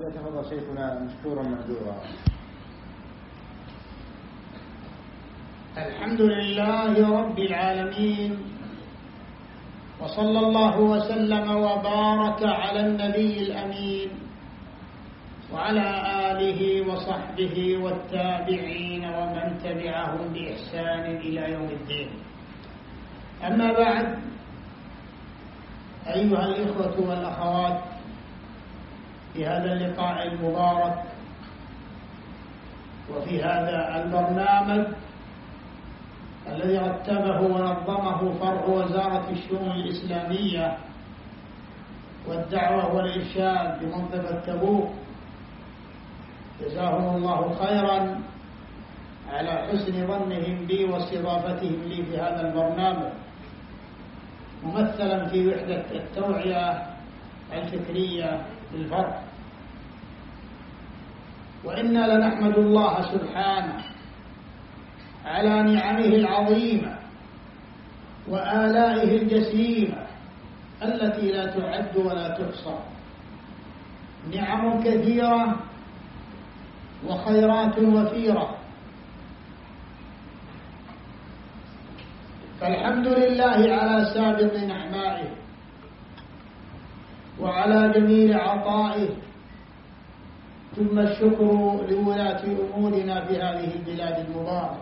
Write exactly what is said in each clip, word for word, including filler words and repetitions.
فليتفضل شيخنا مشكورا مأجورا. الحمد لله رب العالمين، وصلى الله وسلم وبارك على النبي الأمين وعلى آله وصحبه والتابعين ومن تبعهم بإحسان إلى يوم الدين. أما بعد، أيها الإخوة والأخوات، في هذا اللقاء المبارك وفي هذا البرنامج الذي رتبه ونظمه فرع وزارة الشؤون الإسلامية والدعوة والإرشاد بمنطقة تبوك، جزاهم الله خيرا على حسن ظنهم بي واستضافتهم لي في هذا البرنامج، ممثلا في وحدة التوعية الفكرية للفرع. وإنا لنحمد الله سبحانه على نعمه العظيمة وآلائه الجسيمة التي لا تعد ولا تحصى، نعم كثيرة وخيرات وفيرة. فالحمد لله على سابق نعمائه وعلى جميل عطائه، ثم الشكر لولاة أمورنا في هذه البلاد المباركة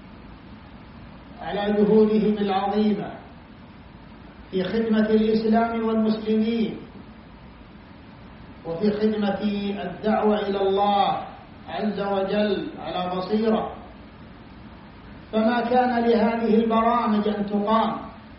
على جهودهم العظيمة في خدمة الإسلام والمسلمين وفي خدمة الدعوة إلى الله عز وجل على بصيرة. فما كان لهذه البرامج أن تقام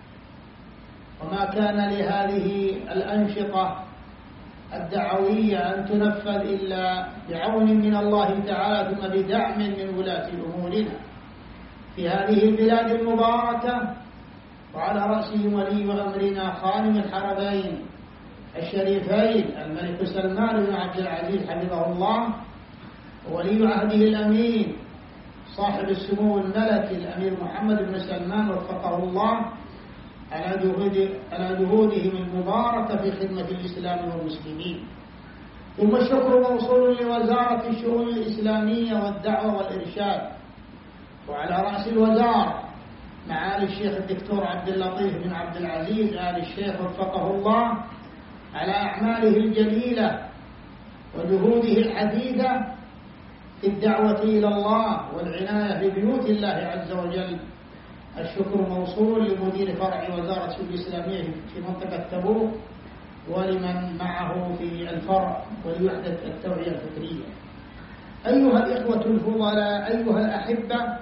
وما كان لهذه الأنشطة الدعوية أن تنفذ إلا بعون من الله تعالى ثم بدعم من ولاة أمورنا في هذه البلاد المباركة، وعلى رأسهم ولي أمرنا خادم الحرمين الشريفين الملك سلمان بن عبد العزيز حفظه الله، وولي عهده الأمين صاحب السمو الملكي الأمير محمد بن سلمان وفقه الله على جهود على جهودهم المباركة في خدمة الإسلام والمسلمين. ثم الشكر موصول لوزارة الشؤون الإسلامية والدعوة والإرشاد، وعلى رأس الوزارة معالي الشيخ الدكتور عبد اللطيف بن عبد العزيز آل الشيخ وفقه الله على أعماله الجليلة وجهوده الحديثة في الدعوة إلى الله والعناية ببيوت الله عز وجل. الشكر موصول لمدير فرع وزارة الشؤون الإسلامية في منطقة تبوك ولمن معه في الفرع ولوحدة التوعية الفكرية. أيها الإخوة الفضلاء، أيها الأحبة،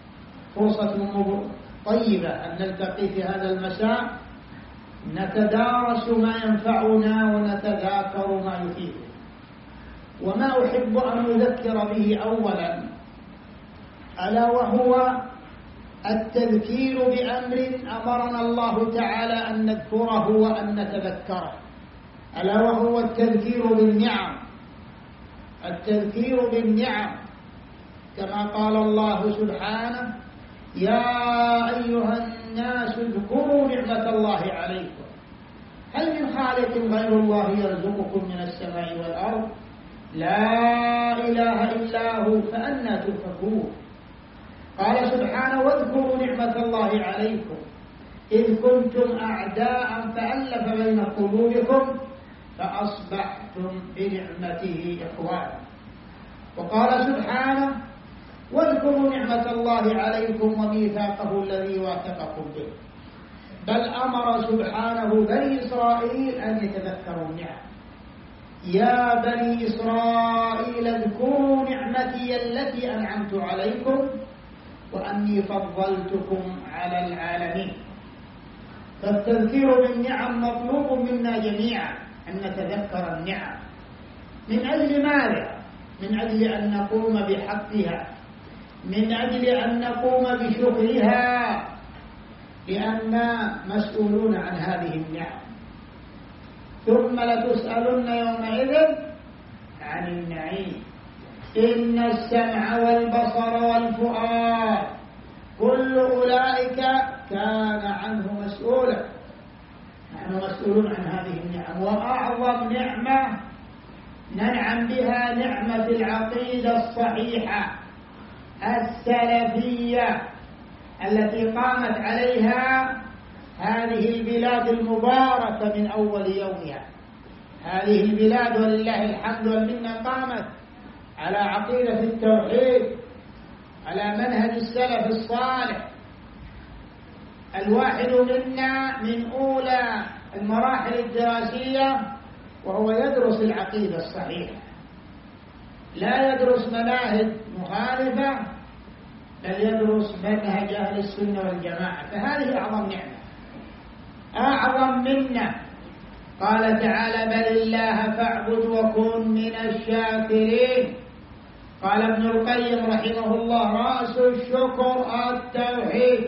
فرصة طيبة أن نلتقي في هذا المساء نتدارس ما ينفعنا ونتذاكر ما يفيدنا. وما أحب أن أذكر به أولا ألا وهو التذكير بأمر أمرنا الله تعالى أن نذكره وأن نتذكره، ألا وهو التذكير بالنعم. التذكير بالنعم كما قال الله سبحانه: يا أيها الناس اذكروا نعمة الله عليكم هل من خالق غير الله يرزقكم من السماء والأرض لا إله إلا هو فأنى تؤفكون. قال سبحانه: واذكروا نعمة الله عليكم إذ كنتم أعداء فألف بين قلوبكم فأصبحتم بنعمته إخوانا. وقال سبحانه: واذكروا نعمة الله عليكم وميثاقه الذي واثقكم به. بل أمر سبحانه بني إسرائيل أن يتذكروا النعم. يا بني إسرائيل اذكروا نعمتي التي أنعمت عليكم وأني فضلتكم على العالمين. فالتذكير بالنعم مطلوب منا جميعا أن نتذكر النعم. من أجل ماذا؟ من أجل أن نقوم بحقها، من أجل أن نقوم بشكرها، لأننا مسؤولون عن هذه النعم. ثم لتسألن يومئذ عن النعيم. إن السمع والبصر والفؤاد كل أولئك كان عنه مسؤولا. نحن مسؤولون عن هذه النعم. وأعظم نعمة ننعم بها نعمة العقيدة الصحيحة السلفية التي قامت عليها هذه البلاد المباركة من أول يومها. هذه البلاد ولله الحمد والمنة قامت على عقيدة التوحيد، على منهج السلف الصالح. الواحد منا من أولى المراحل الدراسية وهو يدرس العقيدة الصحيحة، لا يدرس مناهج مخالفة، بل يدرس منهج أهل السنة والجماعة. فهذه أعظم نعمة، أعظم منا. قال تعالى: بل الله فاعبد وكن من الشاكرين. قال ابن القيم رحمه الله: رأس الشكر التوحيد.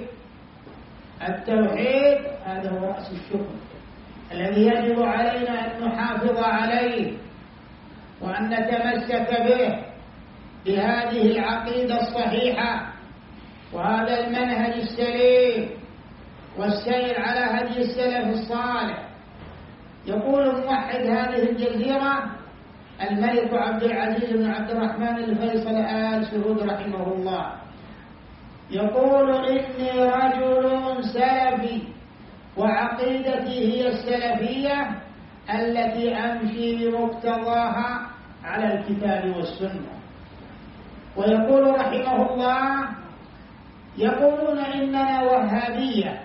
التوحيد هذا هو رأس الشكر الذي يجب علينا أن نحافظ عليه وأن نتمسك به، بهذه العقيدة الصحيحة وهذا المنهج السليم والسير على هدي السلف الصالح. يقول موحد هذه الجزيرة الملك عبد العزيز بن عبد الرحمن الفيصل آل سعود رحمه الله، يقول: إني رجل سلفي وعقيدتي هي السلفية التي أمشي بمقتضاها على الكتاب والسنة. ويقول رحمه الله: يقولون إننا وهابية،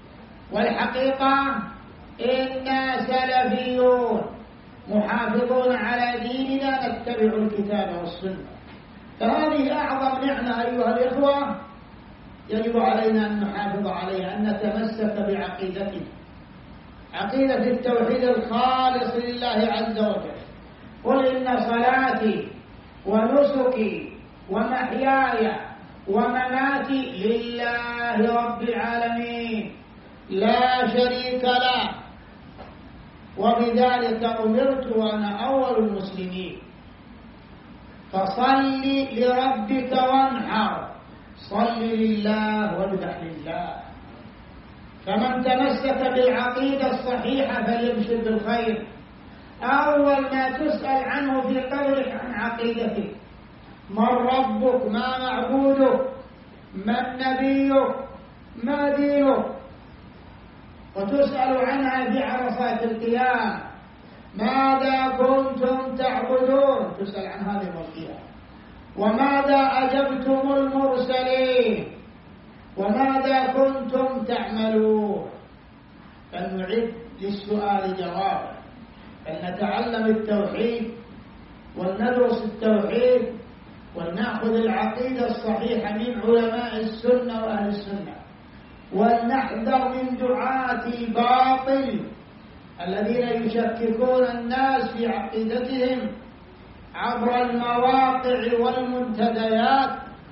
والحقيقة إنا سلفيون محافظون على ديننا نتبع الكتاب والسنة. فهذه أعظم نعمة أيها الإخوة يجب علينا أن نحافظ عليها، أن نتمسك بعقيدتنا، عقيدة التوحيد الخالص لله عز وجل. قل إن صلاتي ونسكي ومحياي ومماتي لله رب العالمين لا شريك له وبذلك أمرت وأنا أول المسلمين. فصل لربك وانحر، صل لله واذبح لله. فمن تمسك بالعقيدة الصحيحة فليبشر بالخير. أول ما تسأل عنه في قبرك عن عقيدتك: من ربك، ما معبودك، من نبيك، ما دينك. وتسأل عنها في عرصات القيامة: ماذا كنتم تعبدون؟ تسأل عن هذه القيامة. وماذا أجبتم المرسلين؟ وماذا كنتم تعملون؟ فلنعد للسؤال جوابا، فلنتعلم التوحيد ولندرس التوحيد ولنأخذ العقيدة الصحيحة من علماء السنة وأهل السنة، ولنحذر من دعاة الباطل الذين يشككون الناس في عقيدتهم عبر المواقع والمنتديات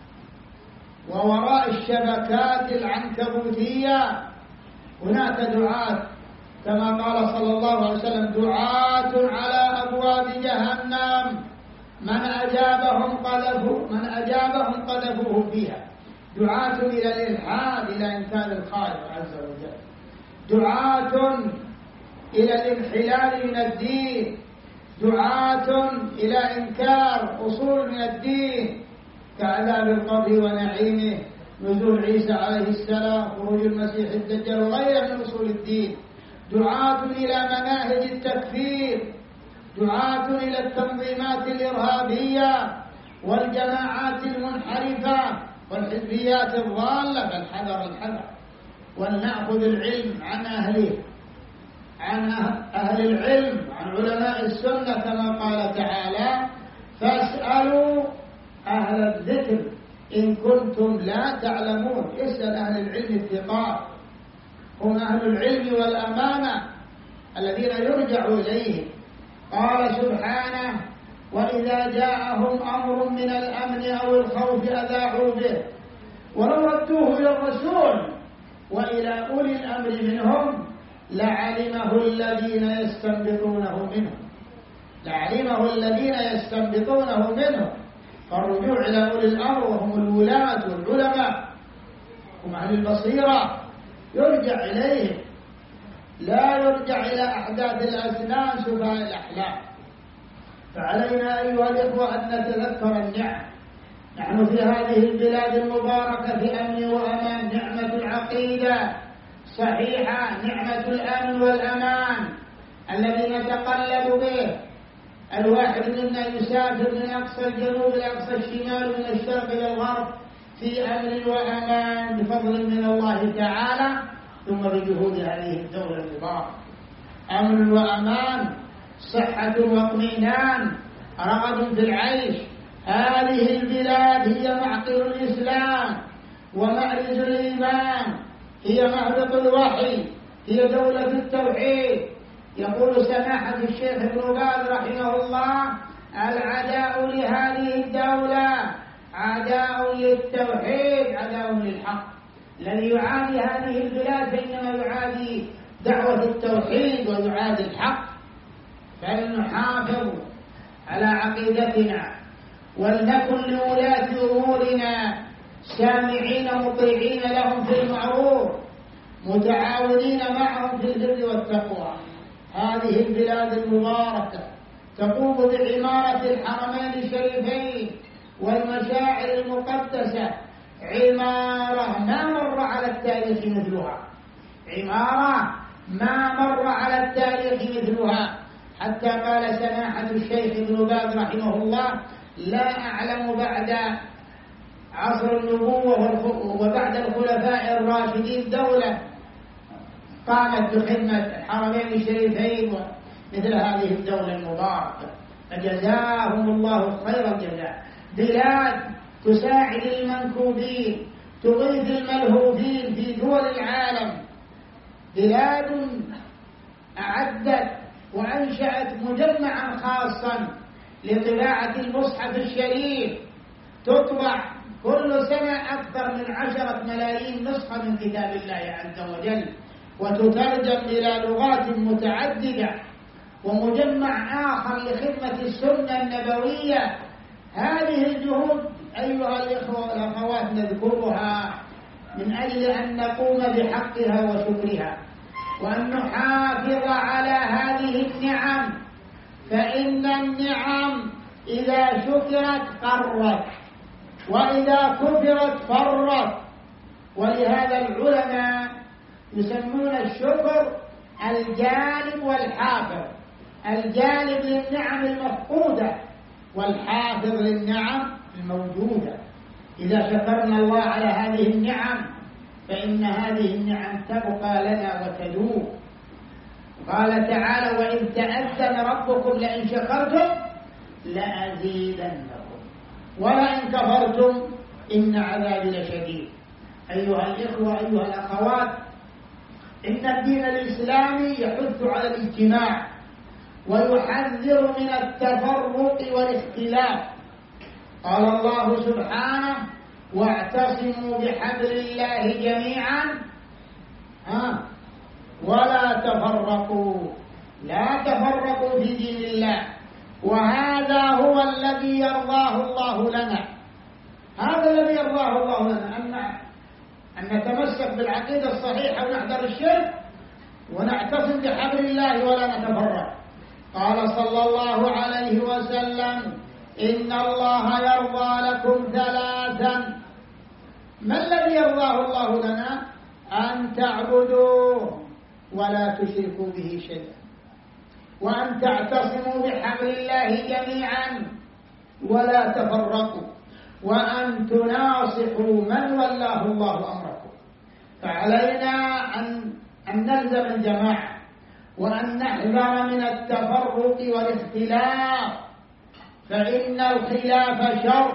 ووراء الشبكات العنكبوتية. هناك دعاة كما قال صلى الله عليه وسلم: دعاة على أبواب جهنم من أجابهم قذفوا من أجابهم قذفوه فيها. دعاة إلى الإلحاد، إلى إنكار الخالق عز وجل، دعاة إلى الانحلال من الدين، دعاة إلى إنكار أصول من الدين كعذاب القبر ونعيمه، نزول عيسى عليه السلام، خروج المسيح الدجال وغيرها من أصول الدين. دعاة إلى مناهج التكفير، دعاة إلى التنظيمات الإرهابية والجماعات المنحرفة والحزبيات الضالة. فالحذر الحذر، ولنأخذ العلم عن أهله، عن أهل العلم، عن علماء السنة كما قال تعالى: فاسألوا أهل الذكر إن كنتم لا تعلمون. اسأل أهل العلم الثقات، هم أهل العلم والأمانة الذين يرجع إليهم. قال سبحانه: وإذا جاءهم أمر من الأمن أو الخوف أذاعوا به ولو ردوه إلى الرسول وإلى أولي الأمر منهم لعلمه الذين يستنبطونه منهم لعلمه الذين يستنبطونه منهم. فالرجوع إلى أولي الأمر وهم الولاة والعلماء، هم أهل البصيرة، يرجع إليهم، لا يرجع إلى أحداث الأسنان سفهاء الأحلام. فعلينا أيها الإخوة أن نتذكر النعم. نحن في هذه البلاد المباركة في أمن وأمان، نعمة العقيدة صحيحة، نعمة الأمن والأمان الذي نتقلب به. الواحد منا يسافر من أقصى الجنوب إلى أقصى الشمال ومن الشرق إلى الغرب في أمن وأمان بفضل من الله تعالى، ثم بجهود هذه الدولة المباركة. أمن وأمان، صحة واطمئنان، رغد في العيش. هذه البلاد هي معقل الإسلام ومأرز الإيمان، هي مهبط الوحي، هي دولة التوحيد. يقول سماحة الشيخ ابن باز رحمه الله: العداء لهذه الدولة عداء للتوحيد، عداء للحق. الذي يعادي هذه البلاد فإنما يعادي دعوة التوحيد ويعادي الحق. فلنحافظ على عقيدتنا، ولنكن لولاة أمورنا سامعين مطيعين لهم في المعروف، متعاونين معهم في البر والتقوى. هذه البلاد المباركة تقوم بعمارة الحرمين الشريفين والمشاعر المقدسة، عمارة ما مر على التاريخ مثلها، عمارة ما مر على التاريخ مثلها. حتى قال سماحة الشيخ ابن باز رحمه الله: لا أعلم بعد عصر النبوة وبعد الخلفاء الراشدين دولة قامت بخدمة الحرمين الشريفين مثل هذه الدولة المباركة، فجزاهم الله خير الجزاء. بلاد تساعد المنكوبين، تغيث الملهوفين في دول العالم، بلاد أعدت وأنشأت مجمعا خاصا لطباعة المصحف الشريف، تطبع كل سنة أكثر من عشرة ملايين نسخة من كتاب الله عز وجل، وتترجم إلى لغات متعددة، ومجمع آخر لخدمة السنة النبوية. هذه الجهود أيها الإخوة والأخوات نذكرها من أجل أن نقوم بحقها وشكرها، وأن نحافظ على هذه النعم، فإن النعم إذا شكرت قرت، وإذا كفرت فرت. ولهذا العلماء يسمون الشكر الجالب والحافظ، الجالب للنعم المفقودة والحافظ للنعم الموجودة. إذا شكرنا الله على هذه النعم فإن هذه النعم تبقى لنا وتدوم. قال تعالى: وإذ تأذن ربكم لئن شكرتم لأزيدنكم ولئن كفرتم إن عذابي لشديد. أيها الإخوة أيها الأخوات، إن الدين الإسلامي يحث على الاجتماع ويحذر من التفرق والاختلاف. قال الله سبحانه: واعتصموا بحبل الله جميعا ها ولا تفرقوا، لا تفرقوا في دين الله. وهذا هو الذي يرضاه الله لنا، هذا الذي يرضاه الله لنا، أن أن نتمسك بالعقيدة الصحيحة ونحذر الشرك ونعتصم بحبل الله ولا نتفرق. قال صلى الله عليه وسلم: إن الله يرضى لكم ثلاثا. ما الذي يرضاه الله لنا؟ أن تعبدوه ولا تشركوا به شيئا، وأن تعتصموا بحبل الله جميعا ولا تفرقوا، وأن تناصحوا من ولاه الله أمركم. فعلينا أن أن نلزم الجماعة، وأن نحذر من التفرق والاختلاف، فإن الخلاف شر،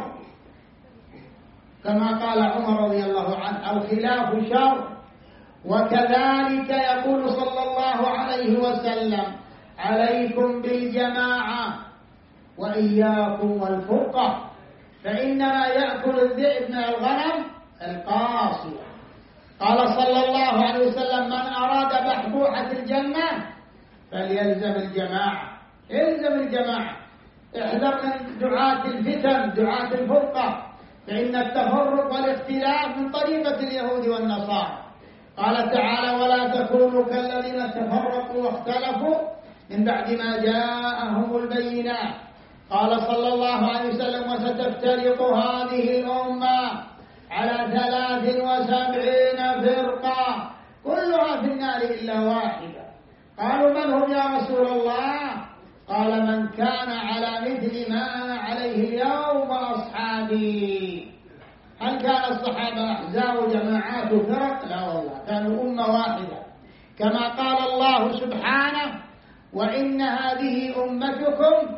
كما قال عمر رضي الله عنه: الخلاف شر. وكذلك يقول صلى الله عليه وسلم: عليكم بالجماعة وإياكم والفرقة، فإنما يأكل الذئب من الغنم القاصية. قال صلى الله عليه وسلم: من أراد بحبوحة الجنة فليلزم الجماعة، الزم الجماعة، احذر من دعاة الفتن دعاة الفرقة، فإن التفرق والاختلاف من طريقة اليهود والنصارى. قال تعالى: ولا تكونوا كالذين تفرقوا واختلفوا من بعد ما جاءهم البينات قال صلى الله عليه وسلم: وستفترق هذه الأمة على ثلاث وسبعين فرقة كلها في النار إلا واحدة. قالوا: من هم يا رسول الله؟ قال: من كان على مثل ما أنا عليه اليوم وأصحابي. هل كان الصحابة أحزاب وجماعات وفرق؟ لا والله، كانوا أمة واحدة، كما قال الله سبحانه: وإن هذه أمتكم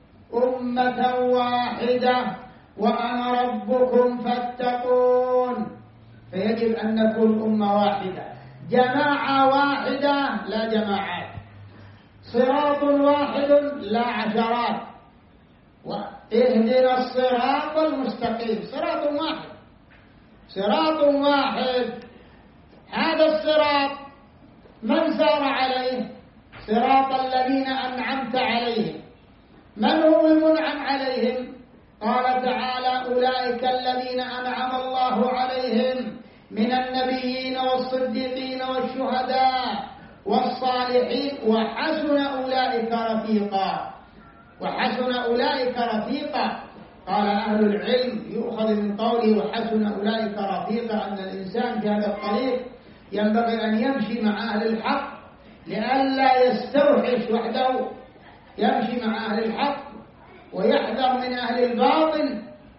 أمة واحدة وأنا ربكم فاتقون. فيجب أن نكون أمة واحدة، جماعة واحدة لا جماعات، صراط واحد لا عشرات. واهدنا الصراط المستقيم، صراط واحد، صراط واحد. هذا الصراط من سار عليه؟ صراط الذين أنعمت عليهم. من هم المنعم عليهم؟ قال تعالى: أولئك الذين أنعم الله عليهم من النبيين والصديقين والشهداء والصالحين وحسن أولئك رفيقا. وحسن أولئك رفيقا. قال أهل العلم يؤخذ من قوله وحسن أولئك رفيقا أن الإنسان في هذا الطريق ينبغي أن يمشي مع أهل الحق لئلا يستوحش وحده، يمشي مع أهل الحق ويحذر من أهل الباطل.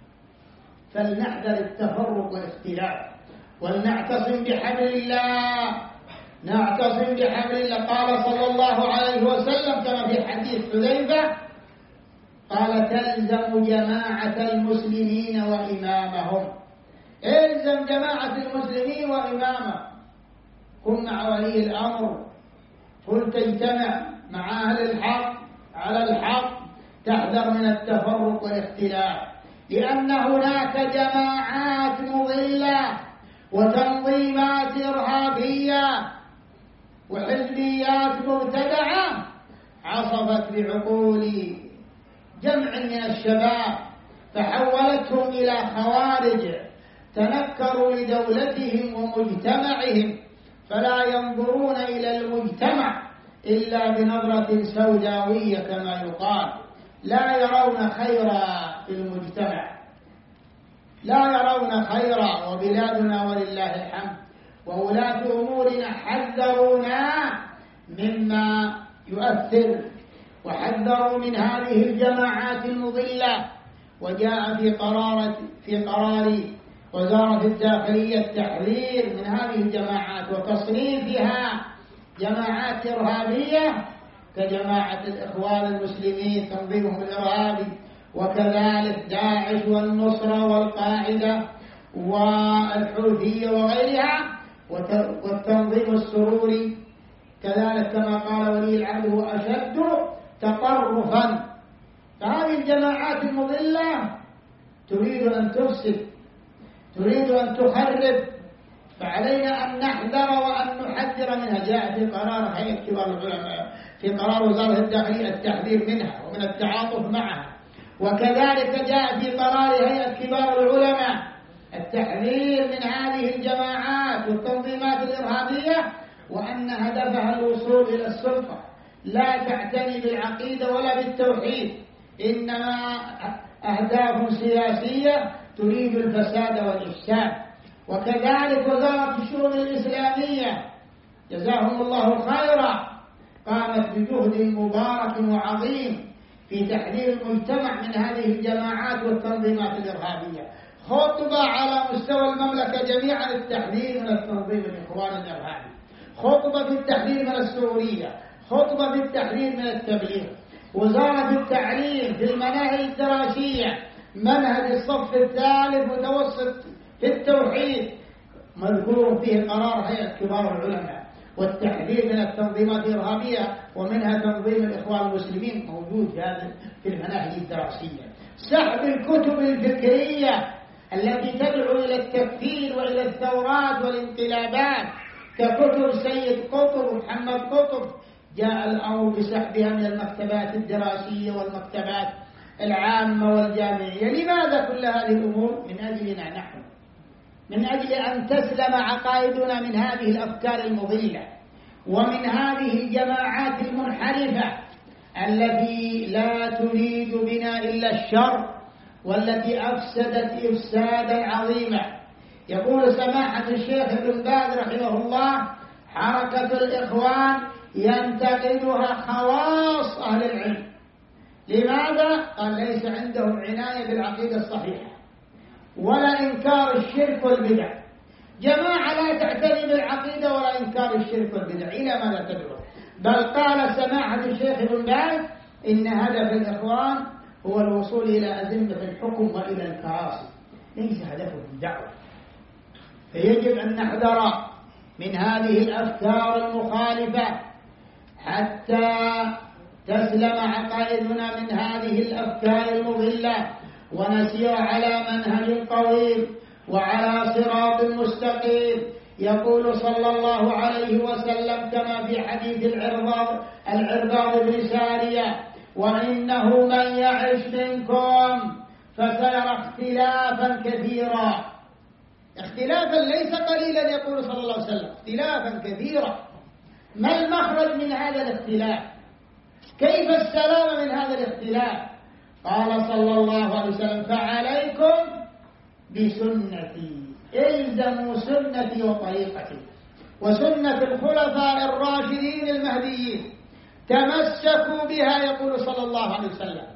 فلنحذر التفرق والاختلاف ولنعتصم بحبل الله، نعتصم بحبل الله. قال صلى الله عليه وسلم كما في حديث حذيفة قال: تلزم جماعة المسلمين وإمامهم. الزم جماعة المسلمين وإمامهم، كن مع ولي الأمر، كن تجتمع مع أهل الحق على الحق، تحذر من التفرق والاختلاف، لأن هناك جماعات مضلة وتنظيمات إرهابية وحزبيات مبتدعة عصفت بعقول جمع من الشباب فحولتهم إلى خوارج تنكروا لدولتهم ومجتمعهم، فلا ينظرون إلى المجتمع إلا بنظرة سوداوية كما يقال، لا يرون خيرا في المجتمع، لا يرون خيرا. وبلادنا ولله الحمد وولاة أمورنا حذرونا مما يؤثر وحذروا من هذه الجماعات المضلة. وجاء في قرار في قرار وزارة الداخلية التحذير من هذه الجماعات وتصنيفها جماعات إرهابية كجماعة الإخوان المسلمين تنظيمهم الإرهابي، وكذلك داعش والنصرة والقاعدة والحوثية وغيرها، والتنظيم السروري كذلك كما قال ولي العهد هو أشد تطرفا. فهذه الجماعات المضلة تريد أن تفسد، تريد أن تخرب، فعلينا أن نحذر وأن نحذر منها. جاء في قرار هيئة كبار العلماء في قرار وزارة الداخلية التحذير منها ومن التعاطف معها، وكذلك جاء في قرار هيئة كبار العلماء التحذير من هذه الجماعات والتنظيمات الإرهابية، وأن هدفها الوصول إلى السلطة، لا تعتني بالعقيدة ولا بالتوحيد، إنما أهداف سياسية تريد الفساد والإفساد. وكذلك وزارة الشؤون الإسلامية جزاهم الله خيرا قامت بجهد مبارك وعظيم في تحذير المجتمع من هذه الجماعات والتنظيمات الإرهابية. خطبة على مستوى المملكة جميعا التحذير من التنظيم الإخوان الإرهابي، خطبة في التحذير من السورية، خطبة في التحذير من التبليغ. وزارة التعليم في المناهج الدراسية منهج الصف الثالث متوسط في التوحيد مذكور فيه قرار هيئة كبار العلماء والتحذير من التنظيمات الإرهابية، ومنها تنظيم الإخوان المسلمين موجود في هذا في المناهج الدراسية. سحب الكتب الفكرية التي تدعو إلى التكفير وإلى الثورات والانقلابات ككتب سيد قطب ومحمد قطب، جاء الأمر بسحبها من المكتبات الدراسية والمكتبات العامة والجامعية. لماذا كل هذه الأمور؟ من أجلنا نحن، من أجل أن تسلم عقائدنا من هذه الأفكار المضلة ومن هذه الجماعات المنحرفة التي لا تريد بنا إلا الشر والتي أفسدت إفسادا عظيما. يقول سماحة الشيخ ابن باز رحمه الله: حركة الإخوان ينتقدها خواص أهل العلم. لماذا؟ قال: ليس عندهم عناية بالعقيدة الصحيحة ولا إنكار الشرك والبدع. جماعة لا تعتني بالعقيدة ولا إنكار الشرك والبدع، إلى ما لا تدعو. بل قال سماحة الشيخ ابن باز: إن هدف الإخوان هو الوصول إلى أزمة الحكم وإلى الكراسي، ليس هدفهم الدعوة. فيجب أن نحذر من هذه الأفكار المخالفة حتى تسلم عقائدنا من هذه الأفكار المضلة، ونسير على منهج قويم وعلى صراط مستقيم. يقول صلى الله عليه وسلم كما في حديث العرباض العرباض بن سارية: وإنه من يعش منكم فسيرى اختلافا كثيرا. اختلافا ليس قليلا، يقول صلى الله عليه وسلم، اختلافا كثيرا. ما المخرج من هذا الاختلاف؟ كيف السلام من هذا الاختلاف؟ قال صلى الله عليه وسلم: فعليكم بسنتي، الزموا سنتي وطريقتي وسنة الخلفاء الراشدين المهديين، تمسكوا بها، يقول صلى الله عليه وسلم،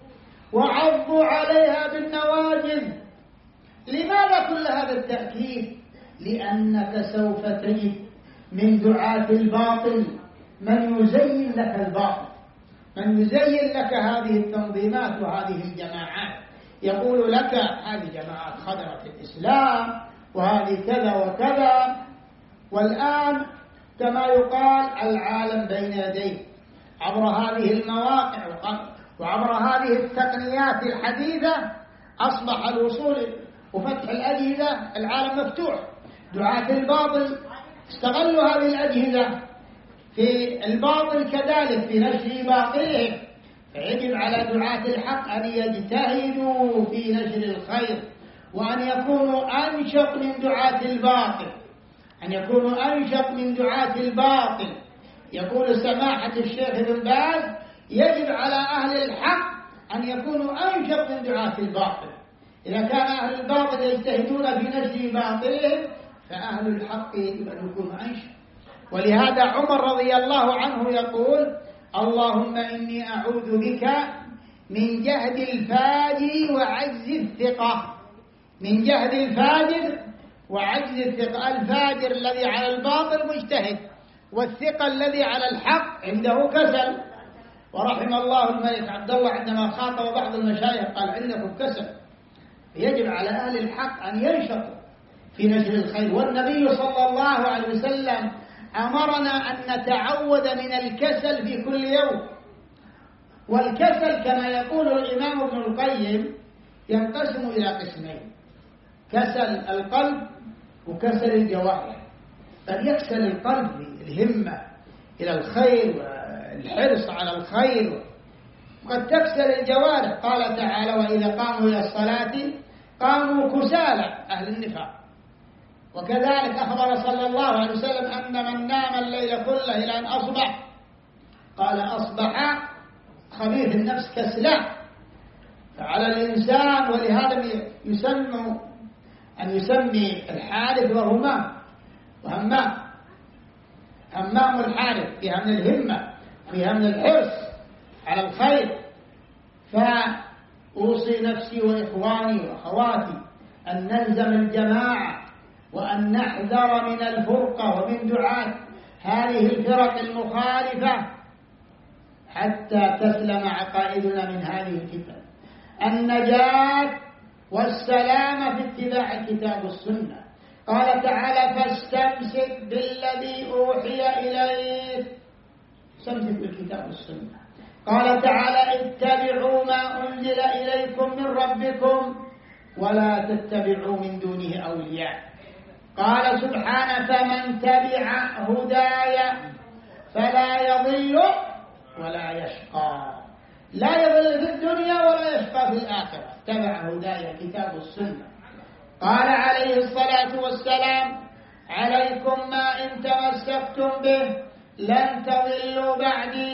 وعضوا عليها بالنواجذ. لماذا كل هذا التأكيد؟ لأنك سوف تجد من دعاة الباطل من يزين لك الباطل، من يزين لك هذه التنظيمات وهذه الجماعات، يقول لك هذه جماعات خدرت الإسلام وهذه كذا وكذا. والآن كما يقال العالم بين يديه عبر هذه المواقع وعبر هذه التقنيات الحديثة، أصبح الوصول وفتح الأجهزة، العالم مفتوح. دعاة الباطل استغلوا هذه الأجهزة في الباطل كذلك، في نشر باطلهم. فيجب على دعاة الحق أن يجتهدوا في نشر الخير، وأن يكونوا أنشط من دعاة الباطل، أن يكونوا أنشط من دعاة الباطل. يقول سماحة الشيخ ابن باز: يجب على أهل الحق أن يكونوا أنشط من دعاة الباطل. إذا كان أهل الباطل يجتهدون في نشر باطلهم، فأهل الحق يجب أن يكونوا أنشط. ولهذا عمر رضي الله عنه يقول: اللهم إني أعوذ بك من جهد الفاجر وعجز الثقة. من جهد الفاجر وعجز الثقة. الفاجر الذي على الباطل مجتهد، والثقة الذي على الحق عنده كسل. ورحم الله الملك عبد الله عندما خاطب بعض المشايخ قال: عندكم كسل. يجب على أهل الحق أن ينشطوا في نشر الخير. والنبي صلى الله عليه وسلم أمرنا أن نتعوذ من الكسل في كل يوم. والكسل كما يقول الإمام ابن القيم ينقسم إلى قسمين: كسل القلب وكسل الجوارح. قد يكسل القلب بالهمة إلى الخير والحرص على الخير، وقد تكسل الجوارح. قال تعالى: وإذا قاموا إلى الصلاة قاموا كسالى، أهل النفاق. وكذلك أخبر صلى الله عليه وسلم أن من نام الليل كله إلى أن أصبح قال: أصبح خبيث النفس كسلان. فعلى الإنسان، ولهذا يسمى أن يسمي الحارث وهمام وهمام. همام الحارث فيها من الهمة، فيها من الحرص على الخير. فأوصي نفسي وإخواني وأخواتي أن نلزم الجماعة، وأن نحذر من الفرقة ومن دعاة هذه الفرق المخالفة حتى تسلم عقائدنا من هذه الفتن. النجاة والسلامة في اتباع الكتاب والسنة. قال تعالى: فاستمسك بالذي أوحي إليك، استمسك بالكتاب والسنة. قال تعالى: اتبعوا ما أنزل إليكم من ربكم ولا تتبعوا من دونه أولياء. قال سبحانه: فمن تبع هداي فلا يضل ولا يشقى. لا يضل في الدنيا ولا يشقى في الآخرة. تبع هداي الكتاب والسنة. قال عليه الصلاة والسلام: عليكم ما إن تمسكتم به لن تضلوا بعدي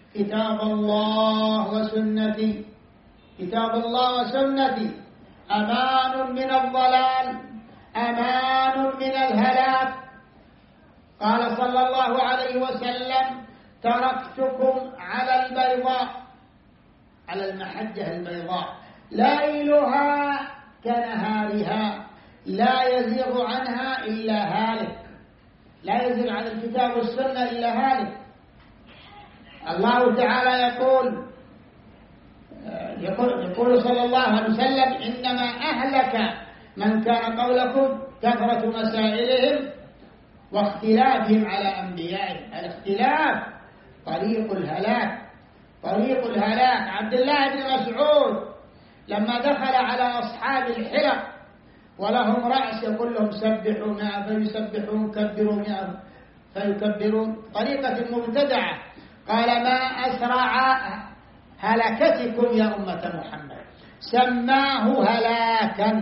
كتاب الله وسنتي، كتاب الله وسنتي أمان من الضلال، أمان من الهلاك. قال صلى الله عليه وسلم: تركتكم على البيضاء، على المحجة البيضاء، ليلها كنهارها، لا يزيغ عنها إلا هالك، لا يزيغ عن الكتاب والسنة إلا هالك. الله تعالى يقول يقول, يقول صلى الله عليه وسلم: إنما أهلك من كان قولكم كثرة مسائلهم واختلافهم على أنبيائهم. الاختلاف طريق الهلاك، طريق الهلاك. عبد الله بن مسعود لما دخل على أصحاب الحلق ولهم رأس يقول لهم سبحوا مئة فيسبحون، كبروا مئة فيكبرون، طريقة مبتدعة. قال: ما أسرع هلكتكم يا أمة محمد، سماه هلاكا.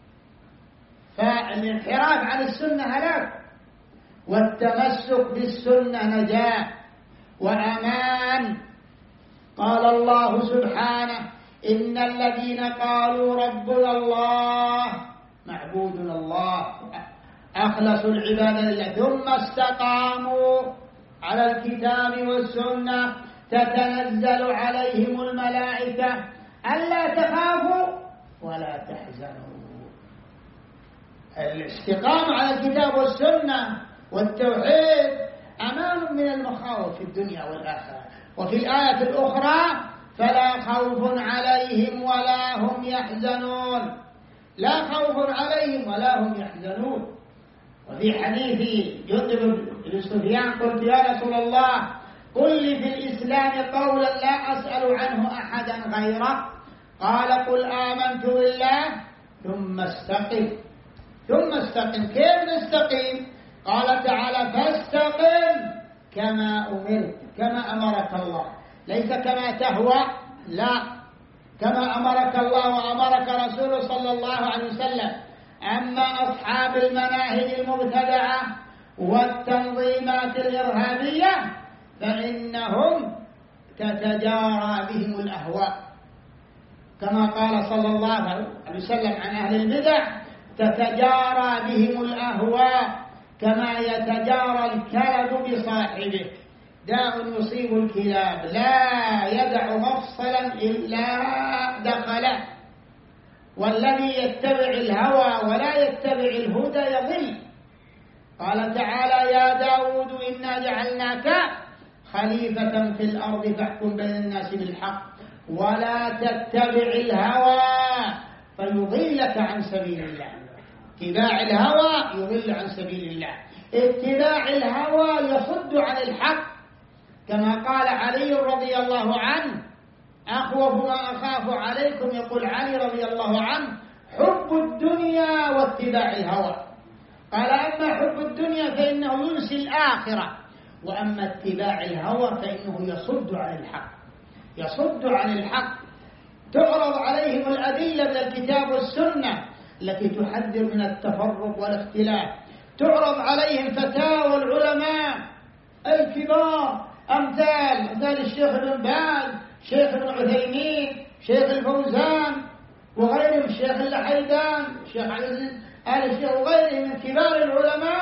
فالانحراف عن السنة هلاك، والتمسك بالسنة نجاة وأمان. قال الله سبحانه: إن الذين قالوا ربنا الله، معبودنا الله، أخلصوا العبادة لله ثم استقاموا على الكتاب والسنة تتنزل عليهم الملائكة ألا تخافوا ولا تحزنوا. الاستقامة على الكتاب والسنة والتوحيد أمان من المخاوف في الدنيا والآخرة. وفي الآية الأخرى: فلا خوف عليهم ولا هم يحزنون، لا خوف عليهم ولا هم يحزنون. وفي حديث جندب بن سفيان: قلت يا رسول الله قل لي في الإسلام قولا لا أسأل عنه أحدا غيرك. قال: قل آمنت بالله ثم استقم. ثم استقم، كيف نستقيم؟ قال تعالى: فاستقم كما أمرت، كما أمرك الله، ليس كما تهوى، لا، كما أمرك الله وأمرك رسوله صلى الله عليه وسلم. أما أصحاب المناهج المبتدعة والتنظيمات الإرهابية فإنهم تتجارى بهم الأهواء، كما قال صلى الله عليه وسلم عن أهل البدع: تتجارى بهم الأهواء كما يتجارى الكلب بصاحبه، داء يصيب الكلاب لا يدع مفصلا إلا دخله، والذي يتبع الهوى ولا يتبع الهدى يضل. قال تعالى: يا داود إنا جعلناك خليفة في الأرض فاحكم بين الناس بالحق ولا تتبع الهوى فيضلك عن سبيل الله. اتباع الهوى يضل عن سبيل الله، اتباع الهوى يصد عن الحق. كما قال علي رضي الله عنه: أخوف ما أخاف عليكم، يقول علي رضي الله عنه: حب الدنيا واتباع الهوى. قال: أما حب الدنيا فإنه ينسي الآخرة، وأما اتباع الهوى فإنه يصد عن الحق، يصد عن الحق. تعرض عليهم الأدلة من الكتاب والسنة التي تحذر من التفرق والاختلاف، تعرض عليهم فتاوى العلماء الكبار أمثال أمثال الشيخ ابن باز، شيخ ابن عثيمين، شيخ الفوزان وغيرهم، الشيخ اللحيدان، الشيخ آل الشيخ وغيرهم من كبار العلماء،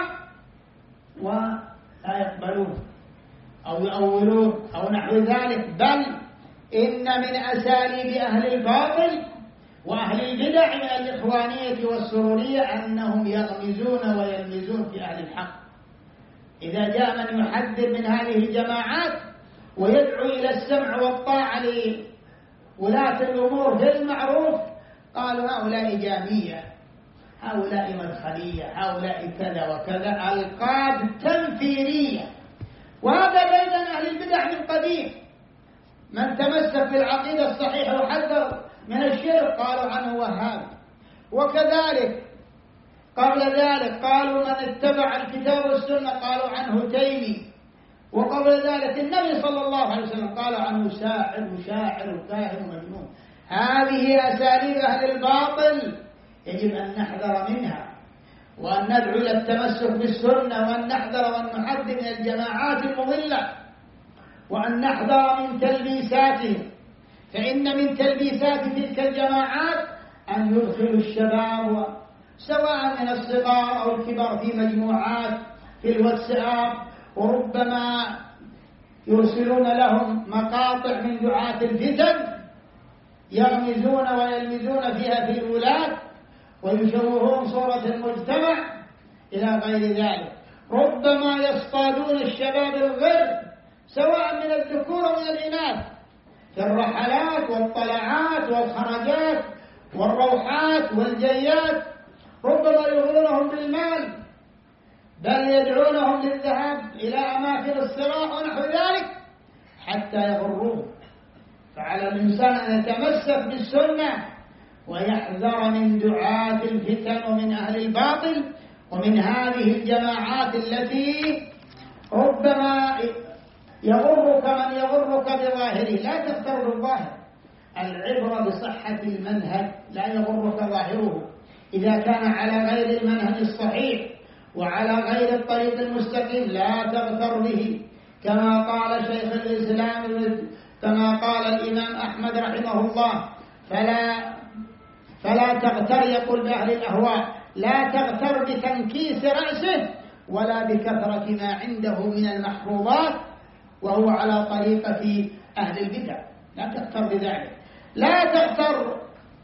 ولا يقبلون أو يؤولون أو نحو ذلك. بل إن من أساليب أهل الباطل وأهل البدع من الإخوانية والسرورية أنهم يغمزون ويلمزون في أهل الحق. إذا جاء من يحذر من هذه الجماعات ويدعو إلى السمع والطاعة لولاة الأمور بالمعروف قالوا: هؤلاء جامية، هؤلاء مدخلية، هؤلاء كذا وكذا، ألقاب تنفيرية. وهذا بين أهل البدع من قديم، من تمسك بالعقيدة الصحيحة وحذر من الشرك قالوا عنه وهابي. وكذلك قبل ذلك قالوا من اتبع الكتاب والسنة قالوا عنه تيمي. وقبل ذلك النبي صلى الله عليه وسلم قالوا عنه ساحر وشاعر وكاهن ومجنون. هذه أساليب أهل الباطل يجب أن نحذر منها، وأن ندعو إلى التمسك بالسنة، وأن نحذر وأن نحذر من الجماعات المضلة. وأن نحذر من تلبيساتهم، فإن من تلبيسات تلك الجماعات أن يدخلوا الشباب سواء من الصغار أو الكبار في مجموعات في الواتساب، وربما يرسلون لهم مقاطع من دعاة الفتن يغمزون ويلمزون فيها في الولاة ويشوهون صورة المجتمع إلى غير ذلك. ربما يصطادون الشباب الغر سواء من الذكور ومن الإناث في الرحلات والطلعات والخرجات والروحات والجيات، ربما يغرونهم بالمال، بل يدعونهم للذهاب إلى أماكن الصراع ونحو ذلك حتى يغروهم. فعلى الإنسان أن يتمسك بالسنة ويحذر من دعاة الفتن ومن أهل الباطل ومن هذه الجماعات التي ربما يغرك من يغرك بظاهره. لا تغتر بالظاهر، العبرة بصحة المنهج، لا يغرك ظاهره. إذا كان على غير المنهج الصحيح وعلى غير الطريق المستقيم لا تغتر به، كما قال شيخ الإسلام كما قال الإمام أحمد رحمه الله: فلا فلا تغتر، يقول بأهل الأهواء: لا تغتر بتنكيس رأسه ولا بكثرة ما عنده من المحفوظات وهو على طريقة أهل البدع، لا تغتر بذلك. لا تغتر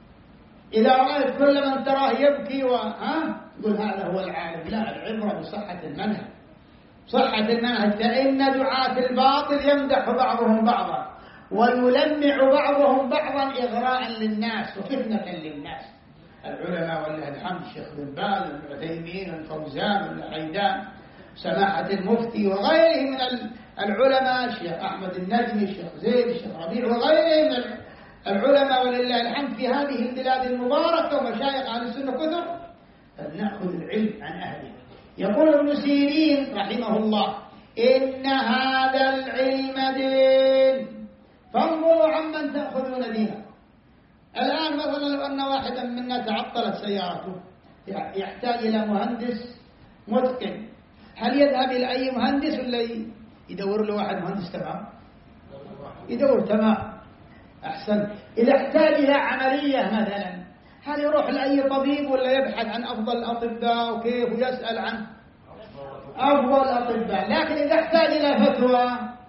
إذا رأيت كل من تراه يبكي وها تقول هذا هو العالم. لا، العبرة بصحة المنهج، صحة المنهج. فإن دعاة الباطل يمدح بعضهم بعضا ويلمع بعضهم بعضا إغراء للناس وفتنة للناس. العلماء ولله الحمد، الشيخ بن باز، ابن عثيمين، الفوزان، ابن حيدان، سماحة المفتي وغيره من العلماء، الشيخ أحمد النجمي، الشيخ زيد، الشيخ ربيع وغيره من العلماء ولله الحمد في هذه البلاد المباركة ومشايخ أهل السنة كثر، فلنأخذ العلم عن أهله. يقول ابن سيرين رحمه الله: إن هذا العلم دين فانظروا عمن تأخذون دينه. الآن مثلا لو أن واحدا منا تعطلت سيارته يحتاج إلى مهندس متقن، هل يذهب إلى أي مهندس ولا يدور له واحد مهندس تمام؟ يدور تمام أحسن. إذا احتاج إلى عملية مثلا هل يروح لأي طبيب ولا يبحث عن أفضل الأطباء وكيف ويسأل عن أفضل الأطباء؟ لكن إذا احتاج إلى فتوى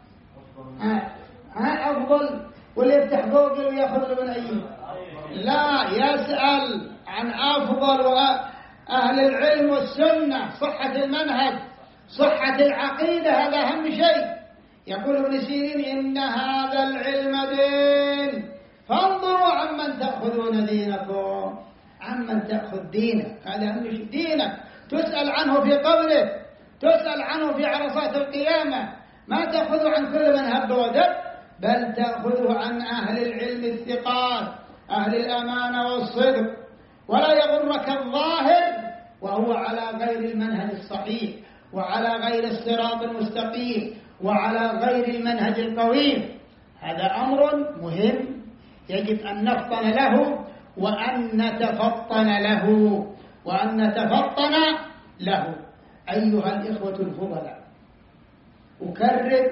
ها أفضل ولا يفتح جوجل ويأخذ له من أي؟ لا، يسأل عن أفضل أهل العلم والسنة، صحة المنهج، صحة العقيدة، هذا أهم شيء. يقول ابن سيرين: إن هذا العلم دين فانظروا عمن تأخذون دينكم. عمن تأخذ دينك، هذا أهم شيء. دينك تسأل عنه في قبرك، تسأل عنه في عرصات القيامة، ما تأخذه عن كل من هب ودب، بل تأخذه عن أهل العلم الثقات، أهل الأمانة والصدق. ولا يغرك الظاهر وهو على غير المنهج الصحيح وعلى غير الصراط المستقيم وعلى غير المنهج القويم. هذا أمر مهم يجب أن نفطن له وأن نتفطن له وأن نتفطن له. أيها الإخوة الفضلاء، أكرر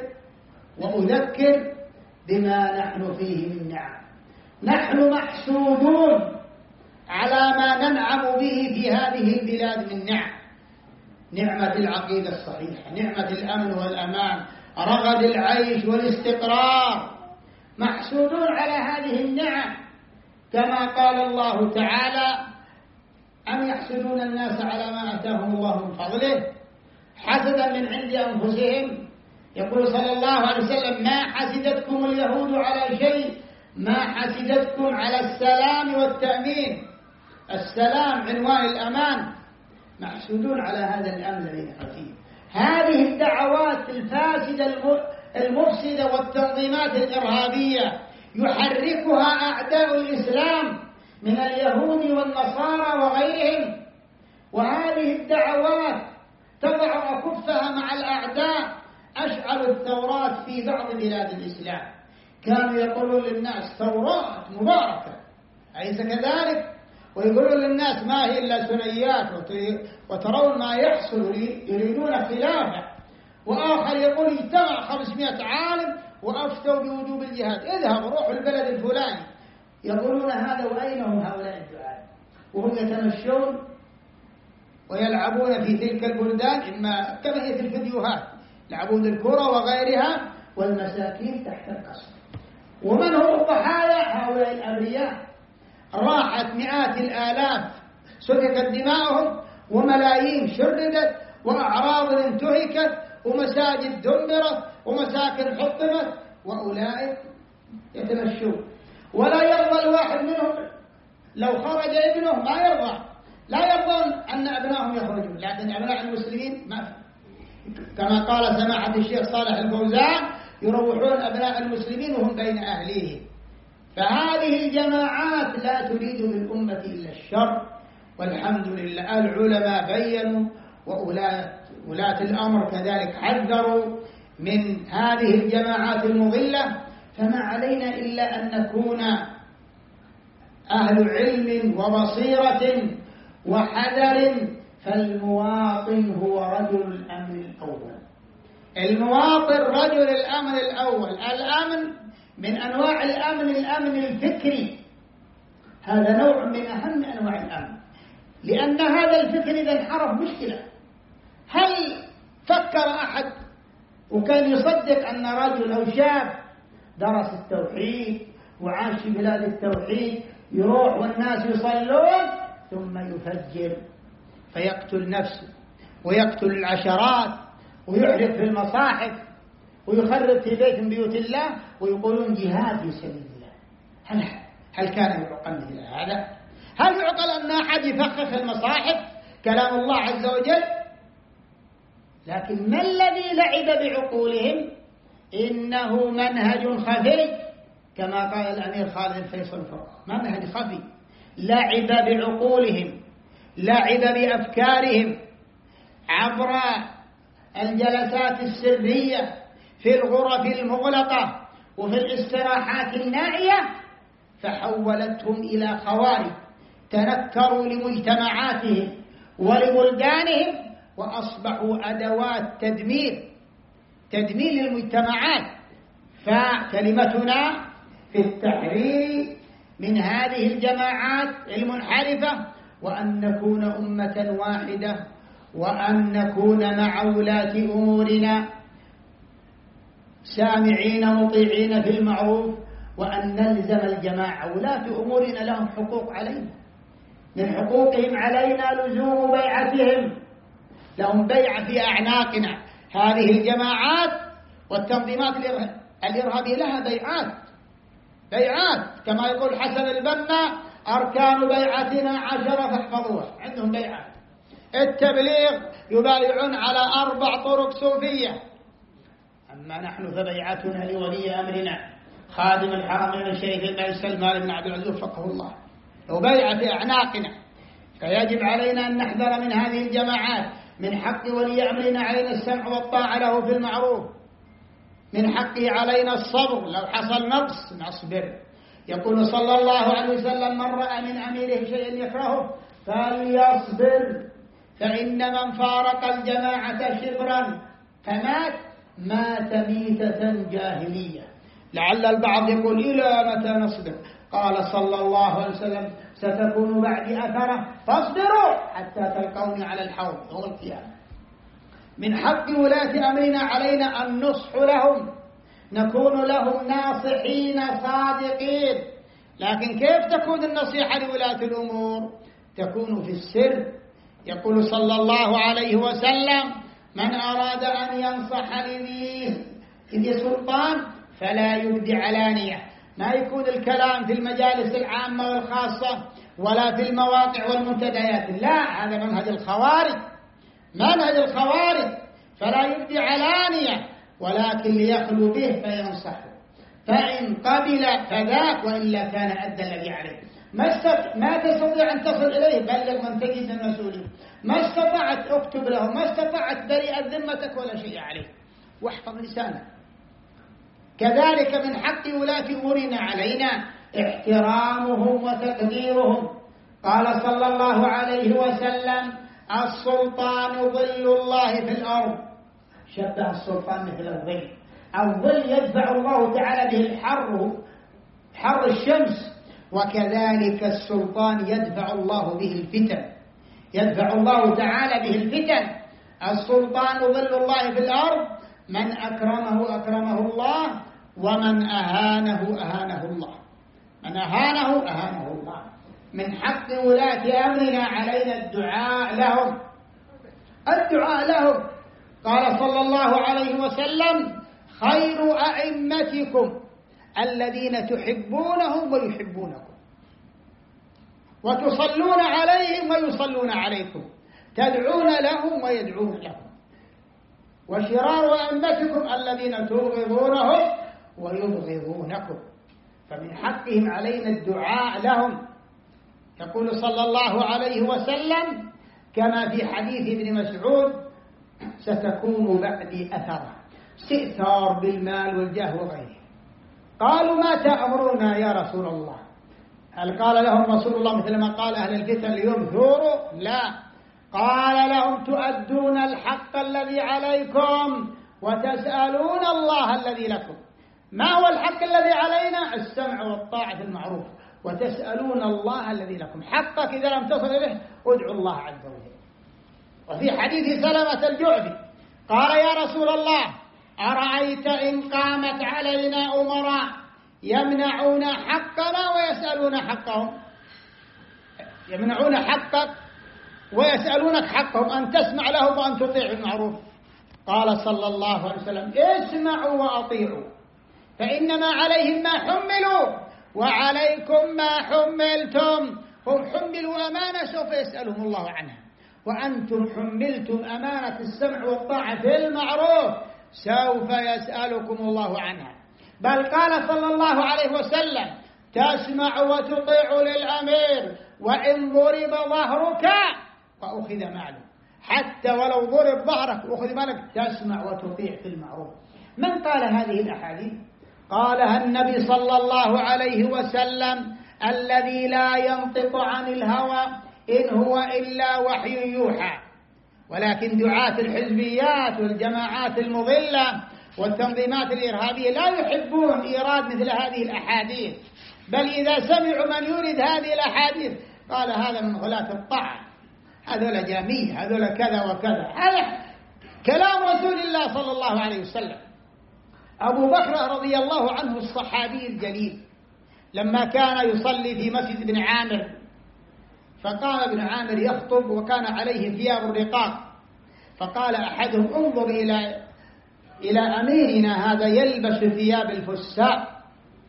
وأذكر بما نحن فيه من نعم. نحن محسودون على ما ننعم به في هذه البلاد من نعم: نعمة العقيدة الصحيحة، نعمة الأمن والأمان، رغد العيش والاستقرار. محسودون على هذه النعم، كما قال الله تعالى: أم يحسدون الناس على ما آتاهم الله من فضله حسدا من عند أنفسهم. يقول صلى الله عليه وسلم: ما حسدتكم اليهود على شيء، ما حسدتكم على السلام والتأمين. السلام عنوان الأمان، محسودون على هذا الأمن الذي نحن فيه. هذه الدعوات الفاسدة المفسدة والتنظيمات الإرهابية يحركها أعداء الإسلام من اليهود والنصارى وغيرهم، وهذه الدعوات تضع أكفها مع الأعداء. أشعلوا التوراة في بعض بلاد الإسلام، كانوا يقولون للناس توراة مباركة، أليس كذلك؟ ويقولون للناس ما هي إلا ثنيات، وترون ما يحصل، يريدون خلافه. وآخر يقول اجتمع خمسمائة عالم وأفتوا بوجوب الجهاد، اذهبوا روحوا البلد الفلاني، يقولون هذا وأين هم هؤلاء الدعاة؟ وهم يتمشون ويلعبون في تلك البلدان، إما كما هي في الفيديوهات يلعبون الكرة وغيرها، والمساكين تحت القصر. ومن هم الضحايا؟ هؤلاء الأبرياء، راحت مئات الآلاف، سفكت دماؤهم، وملايين شردت، وأعراض انتهكت، ومساجد دمرت، ومساكن حطمت، وأولئك يتمشون. ولا يرضى الواحد منهم لو خرج ابنه، ما يرضى، لا يرضون أن أبنائهم يخرجون، لكن أبناء المسلمين ما في. كما قال سماحة الشيخ صالح الفوزان: يروحون أبناء المسلمين وهم بين أهليهم. فهذه الجماعات لا تريد للأمة إلا الشر، والحمد لله العلماء بينوا، وولاة الأمر كذلك حذروا من هذه الجماعات المضلة. فما علينا إلا أن نكون أهل علم وبصيرة وحذر. فالمواطن هو رجل الأمن الأول، المواطن رجل الأمن الأول. الأمن من أنواع الأمن الأمن الفكري، هذا نوع من أهم أنواع الأمن، لأن هذا الفكر إذا انحرف مشكلة. هل فكر أحد وكان يصدق أن رجل أو شاب درس التوحيد وعاش في بلاد التوحيد يروح والناس يصلون ثم يفجر فيقتل نفسه ويقتل العشرات ويحرق في المصاحف ويخرب في بيت من بيوت الله ويقولون جهاد في سبيل الله؟ هل هل كان يعقل مثل هذا؟ هل يعقل أن أحد يفخخ المصاحف كلام الله عز وجل؟ لكن ما الذي لعب بعقولهم؟ إنه منهج خفي، كما قال الأمير خالد الفيصل الفرقاوي، منهج خفي لعب بعقولهم، لعب بأفكارهم عبر الجلسات السرية في الغرف المغلقة وفي الاستراحات النائية، فحولتهم إلى خوارج تنكروا لمجتمعاتهم ولبلدانهم وأصبحوا أدوات تدمير تدمير المجتمعات. فكلمتنا في التحرير من هذه الجماعات المنحرفة، وأن نكون أمة واحدة، وأن نكون مع ولاة أمورنا سامعين مطيعين في المعروف، وأن نلزم الجماعة. ولاة أمورنا لهم حقوق علينا، من حقوقهم علينا لزوم بيعتهم، لهم بيعة في أعناقنا. هذه الجماعات والتنظيمات الإرهابية لها بيعات بيعات كما يقول حسن البنا: أركان بيعتنا عشرة فاحفظوها. عندهم بيعات. التبليغ يبايعون على أربع طرق صوفية، أما نحن فبيعتنا لولي أمرنا خادم الحرمين الشريفين الملك سلمان بن عبد العزيز وفقه الله، وبيعة في أعناقنا. فيجب علينا أن نحذر من هذه الجماعات. من حق ولي أمرنا علينا السمع والطاعة له في المعروف، من حقه علينا الصبر، لو حصل نقص نصبر. يقول صلى الله عليه وسلم: من رأى من أميره شيئا يكرهه فليصبر، فإن من فارق الجماعة شبرا فمات مات ميتة جاهلية. لعل البعض يقول: إلى متى نصبر؟ قال صلى الله عليه وسلم: ستكون بعد أثرة فاصبروا حتى تلقوني على الحوض يوم القيامة. من حق ولاة أمرنا علينا النصح لهم، نكون لهم ناصحين صادقين. لكن كيف تكون النصيحة لولاة الأمور؟ تكون في السر. يقول صلى الله عليه وسلم: من أراد أن ينصح لذي سلطان فلا يبدي علانية. ما يكون الكلام في المجالس العامة والخاصة ولا في المواقع والمنتديات، لا، هذا منهج الخوارج منهج الخوارج فلا يبدي علانية، ولكن ليخلو به فينصحه، فإن قبل فذاك، وإلا كان أدى الذي عليه. ما تستطيع أن تصل إليه بلغ من تجد المسؤولين، ما استطعت اكتب له، ما استطعت برئت ذمتك ولا شيء عليه، واحفظ لسانك. كذلك من حق ولاة أمورنا علينا احترامهم وتقديرهم. قال صلى الله عليه وسلم: السلطان ظل الله في الأرض. شبه السلطان مثل الظل، الظل يدفع الله تعالى به الحر، حر الشمس، وكذلك السلطان يدفع الله به الفتن، يدفع الله تعالى به الفتن. السلطان ظل الله في الأرض، من أكرمه أكرمه الله، ومن أهانه أهانه الله، من أهانه أهانه الله. من حق ولاة أمرنا علينا الدعاء لهم، الدعاء لهم. قال صلى الله عليه وسلم: خير أئمتكم الذين تحبونهم ويحبونكم، وتصلون عليهم ويصلون عليكم، تدعون لهم ويدعون لكم. وشرار أئمتكم الذين تبغضونهم ويبغضونكم. فمن حقهم علينا الدعاء لهم. يقول صلى الله عليه وسلم كما في حديث ابن مسعود: ستكون بعدي أثرة، استئثار بالمال والجاه وغيره. قالوا: ما تأمرنا يا رسول الله؟ هل قال لهم رسول الله مثل ما قال أهل الفتن اليوم ثوروا؟ لا، قال لهم: تؤدون الحق الذي عليكم وتسألون الله الذي لكم. ما هو الحق الذي علينا؟ السمع والطاعة في المعروف، وتسألون الله الذي لكم. حقك إذا لم تصل إليه ادعوا الله عز وجل. وفي حديث سلمة الجعفي قال: يا رسول الله، أرأيت إن قامت علينا أمراء يمنعون حقنا ويسألون حقهم، يمنعون حقك ويسألونك حقهم، أن تسمع لهم وأن تطيع المعروف. قال صلى الله عليه وسلم: اسمعوا وأطيعوا، فإنما عليهم ما حملوا وعليكم ما حملتم. هم حملوا أمانة سوف يسألهم الله عنها، وأنتم حملتم أمانة السمع والطاعة في المعروف سوف يسألكم الله عنها. بل قال صلى الله عليه وسلم: تسمع وتطيع للأمير وإن ضرب ظهرك وأخذ مالك، حتى ولو ضرب ظهرك وأخذ مالك تسمع وتطيع في المعروف. من قال هذه الأحاديث؟ قالها النبي صلى الله عليه وسلم الذي لا ينطق عن الهوى إن هو إلا وحي يوحى. ولكن دعاة الحزبيات والجماعات المضلة والتنظيمات الإرهابية لا يحبون إيراد مثل هذه الأحاديث، بل إذا سمعوا من يريد هذه الأحاديث قال: هذا من غلاة الطاعة، هذول جامية، هذول كذا وكذا. هذا كلام رسول الله صلى الله عليه وسلم. أبو بكر رضي الله عنه الصحابي الجليل لما كان يصلي في مسجد ابن عامر، فقام ابن عامر يخطب وكان عليه ثياب الرقاق، فقال أحدهم: انظر إلى إلى أميرنا هذا يلبس ثياب الفساق.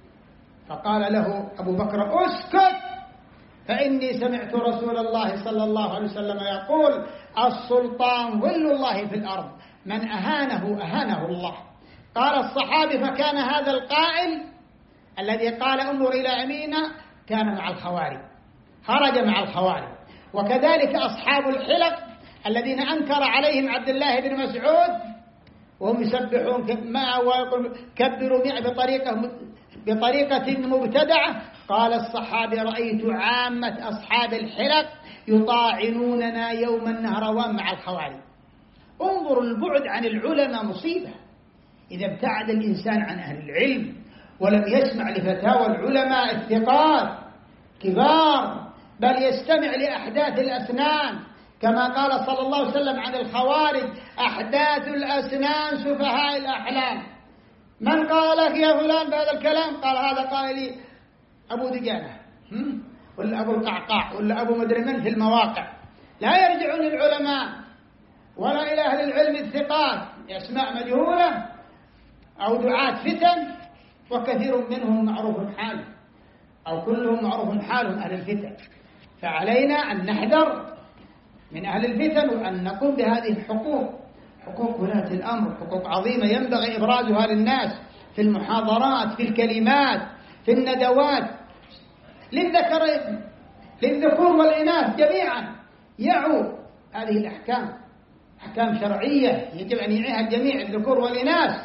فقال له أبو بكر: اسكت، فإني سمعت رسول الله صلى الله عليه وسلم يقول: السلطان ظل الله في الأرض، من أهانه أهانه الله. قال الصحابي: فكان هذا القائل الذي قال انظر إلى أميرنا كان مع الخوارج، خرج مع الخوارج. وكذلك أصحاب الحلق الذين أنكر عليهم عبد الله بن مسعود وهم يسبحون معه ويقول كبروا معه بطريقة بطريقة مبتدعة. قال الصحابي: رأيت عامة أصحاب الحلق يطاعنوننا يوم النهروان مع الخوارج. انظروا البعد عن العلماء مصيبة. إذا ابتعد الإنسان عن أهل العلم ولم يسمع لفتاوى العلماء الثقات كبار، بل يستمع لأحداث الأسنان، كما قال صلى الله عليه وسلم عن الخوارج: أحداث الأسنان سفهاء الأحلام. من قال لك يا فلان بهذا الكلام؟ قال: هذا قال لي أبو دجانة ولا أبو القعقاع ولا أبو مدري من في المواقع. لا يرجعون العلماء ولا إلى أهل العلم الثقات، يسمع مجهولة أو دعاة فتن، وكثير منهم معروف حاله أو كلهم معروف حالهم أهل الفتن. فعلينا أن نحذر من أهل الفتن وأن نقوم بهذه الحقوق، حقوق ولاة الأمر، حقوق عظيمة ينبغي إبرازها للناس في المحاضرات، في الكلمات، في الندوات، للذكر للذكور والإناث جميعا يعوا هذه الأحكام، أحكام شرعية يجب أن يعيها الجميع الذكور والإناث،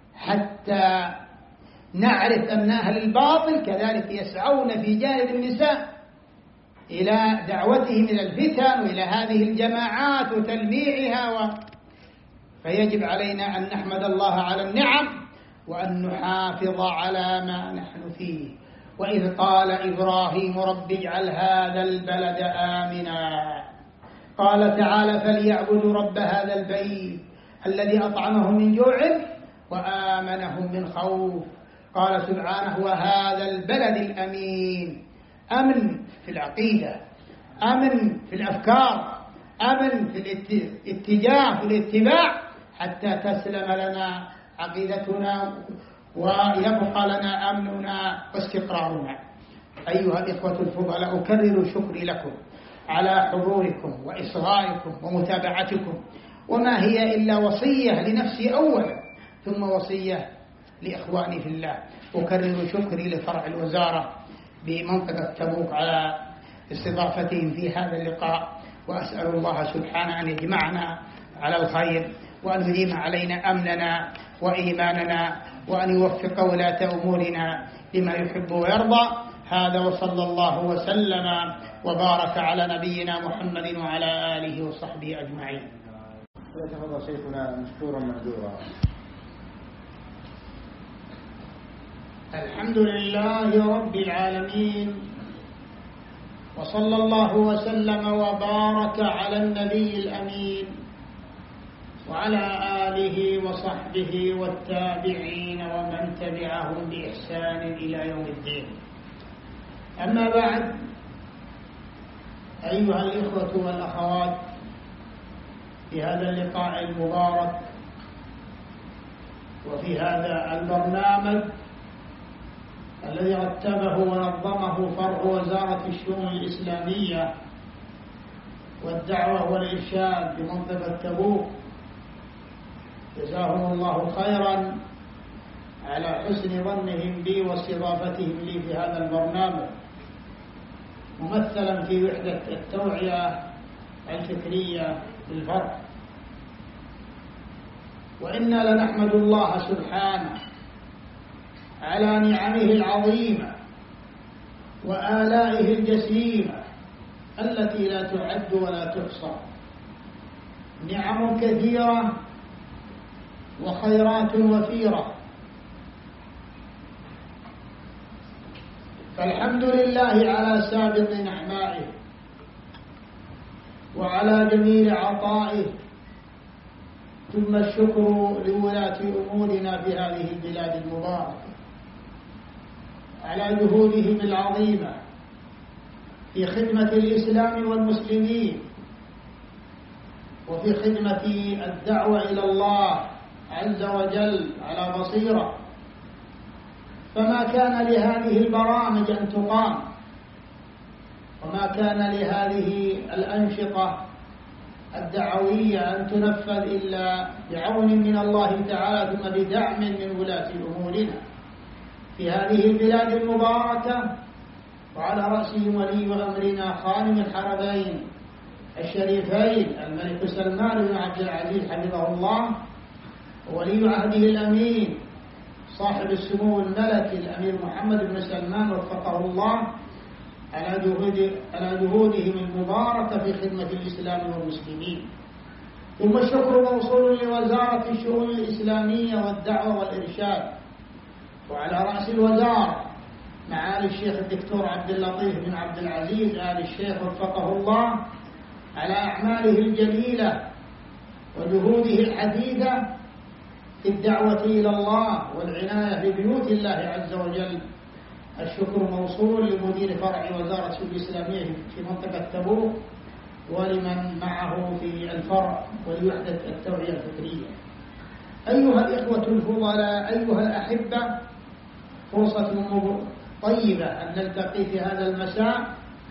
حتى نعرف أن أهل الباطل كذلك يسعون في جانب النساء إلى دعوتهم إلى الفتن وإلى هذه الجماعات وتلميعها و... فيجب علينا أن نحمد الله على النعم وأن نحافظ على ما نحن فيه. وإذ قال إبراهيم رب اجعل هذا البلد آمنا، قال تعالى فليعبدوا رب هذا البيت الذي أطعمهم من جوع وآمنهم من خوف. قال سبحانه وهذا البلد الأمين، أمن في العقيدة، أمن في الأفكار، أمن في الاتجاه في الاتباع، حتى تسلم لنا عقيدتنا ويبقى لنا أمننا واستقرارنا. أيها الإخوة الفضلاء، أكرر شكري لكم على حضوركم وإصغائكم ومتابعتكم، وما هي إلا وصية لنفسي أولا ثم وصية لإخواني في الله. أكرر شكري لفرع الوزارة بمنطقة تبوك على استضافتهم في هذا اللقاء، وأسأل الله سبحانه أن يجمعنا على الخير، وأن يديم علينا أمننا وإيماننا، وأن يوفق ولاة أمورنا لما يحب ويرضى. هذا وصلى الله وسلم وبارك على نبينا محمد وعلى آله وصحبه أجمعين. يتفضل شيخنا مشكورا مأجورا. الحمد لله رب العالمين، وصلى الله وسلم وبارك على النبي الأمين وعلى آله وصحبه والتابعين ومن تبعهم بإحسان إلى يوم الدين. أما بعد، أيها الإخوة والأخوات، في هذا اللقاء المبارك وفي هذا البرنامج الذي رتبه ونظمه فرع وزارة الشؤون الإسلامية والدعوة والإرشاد بمنطقة تبوك، جزاهم الله خيرا على حسن ظنهم بي واستضافتهم لي في هذا البرنامج، ممثلا في وحدة التوعية الفكرية للفرع. وإنا لنحمد الله سبحانه على نعمه العظيمة وآلائه الجسيمة التي لا تعد ولا تحصى، نعم كثيرة وخيرات وفيرة. فالحمد لله على سابق نعمائه وعلى جميل عطائه، ثم الشكر لولاة أمورنا في هذه البلاد المباركة على جهودهم العظيمة في خدمة الإسلام والمسلمين وفي خدمة الدعوة إلى الله عز وجل على بصيرة. فما كان لهذه البرامج أن تقام وما كان لهذه الأنشطة الدعوية أن تنفذ إلا بعون من الله تعالى ثم بدعم من ولاة أمورنا في هذه البلاد المباركة، وعلى رأسهم ولي أمرنا خادم الحرمين الشريفين الملك سلمان بن عبد العزيز حفظه الله، وولي عهده الأمين صاحب السمو الملكي الأمير محمد بن سلمان وفقه الله على جهود على جهودهم المباركة في خدمة الإسلام والمسلمين. ثم الشكر موصول لوزارة الشؤون الإسلامية والدعوة والإرشاد، وعلى رأس الوزارة معالي الشيخ الدكتور عبد اللطيف بن عبد العزيز آل الشيخ وفقه الله على أعماله الجليلة وجهوده الحديثة في الدعوة إلى الله والعناية ببيوت الله عز وجل. الشكر موصول لمدير فرع وزارة الشؤون الإسلامية في منطقة تبوك ولمن معه في الفرع ولوحدة التوعية الفكرية. أيها الإخوة الفضلاء، أيها الأحبة، فرصة طيبة أن نلتقي في هذا المساء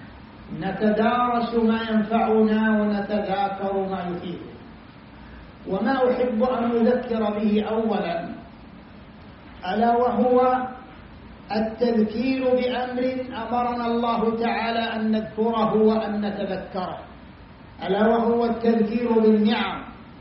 نتدارس ما ينفعنا ونتذاكر ما يفيدنا. وما أحب أن أذكر به أولا ألا وهو التذكير بأمر أمرنا الله تعالى أن نذكره وأن نتذكره، ألا وهو التذكير بالنعم.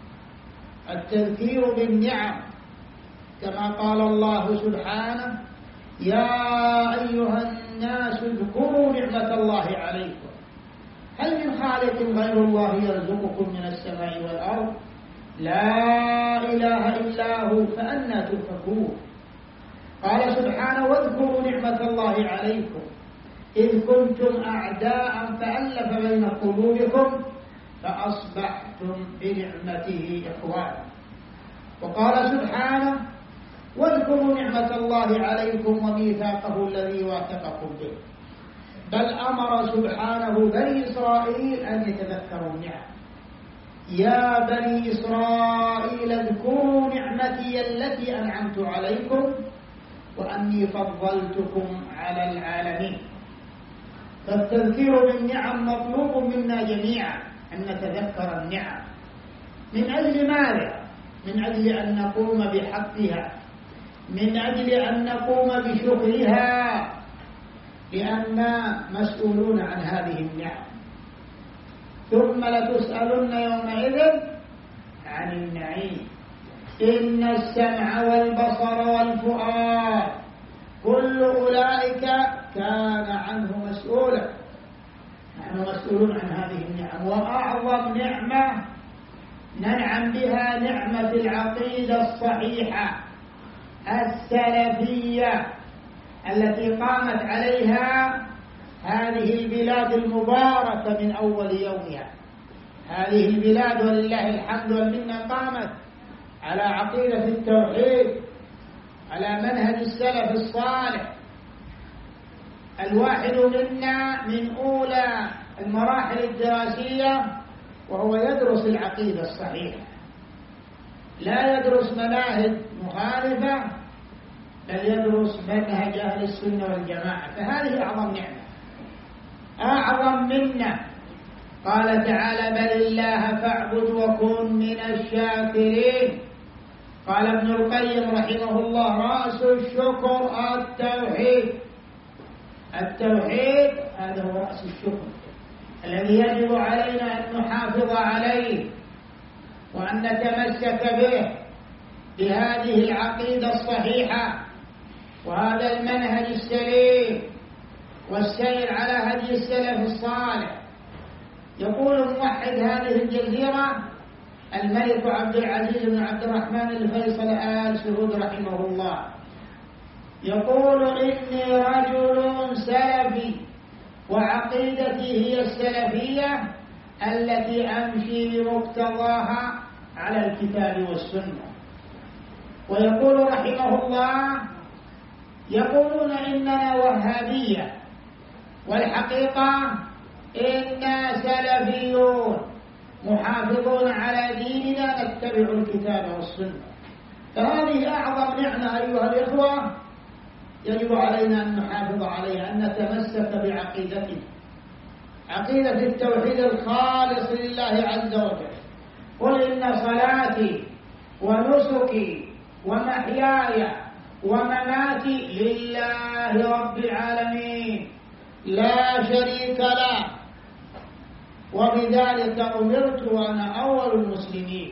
التذكير بالنعم كما قال الله سبحانه يا أيها الناس اذكروا نعمة الله عليكم هل من خالق غير الله يرزقكم من السماء والأرض لا إله إلا هو فأنى تؤفكون. قال سبحانه واذكروا نعمة الله عليكم إذ كنتم أعداء فألف بين قلوبكم فأصبحتم بنعمته إخوانا. وقال سبحانه واذكروا نعمة الله عليكم وميثاقه الذي واثقكم به. بل أمر سبحانه بني إسرائيل أن يتذكروا النعم. يا بني إسرائيل اذكروا نعمتي التي أنعمت عليكم وأني فضلتكم على العالمين. فالتذكير بالنعم مطلوب منا جميعا أن نتذكر النعم. من أجل ماذا؟ من أجل أن نقوم بحقها، من أجل أن نقوم بشكرها، لأننا مسؤولون عن هذه النعم. ثم لتسألن يومئذ عن النعيم. إن السمع والبصر والفؤاد كل أولئك كان عنه مسؤولا. نحن مسؤولون عن هذه النعم. وأعظم نعمة ننعم بها نعمة العقيدة الصحيحة السلفية التي قامت عليها هذه البلاد المباركة من أول يومها. هذه البلاد ولله الحمد والمنة قامت على عقيدة التوحيد، على منهج السلف الصالح. الواحد منا من أولى المراحل الدراسية وهو يدرس العقيدة الصحيحة، لا يدرس مناهج مخالفة، بل يدرس منهج أهل السنة والجماعة. فهذه أعظم نعمة، أعظم منا. قال تعالى بل الله فاعبد وكن من الشاكرين. قال ابن القيم رحمه الله رأس الشكر التوحيد. التوحيد هذا هو رأس الشكر الذي يجب علينا أن نحافظ عليه وأن نتمسك به، بهذه العقيدة الصحيحة وهذا المنهج السليم والسير على هدي السلف الصالح. يقول موحد هذه الجزيرة الملك عبد العزيز بن عبد الرحمن الفيصل آل سعود رحمه الله، يقول إني رجل سلفي وعقيدتي هي السلفية التي أمشي بمقتضاها على الكتاب والسنة. ويقول رحمه الله يقولون إننا وهابية والحقيقة إنا سلفيون محافظون على ديننا نتبع الكتاب والسنة. فهذه أعظم نعمة أيها الإخوة يجب علينا أن نحافظ عليها، أن نتمسك بعقيدتنا، عقيدة التوحيد الخالص لله عز وجل. قل إن صلاتي ونسكي ومحياي ومماتي لله رب العالمين لا شريك له وبذلك أمرت وأنا أول المسلمين.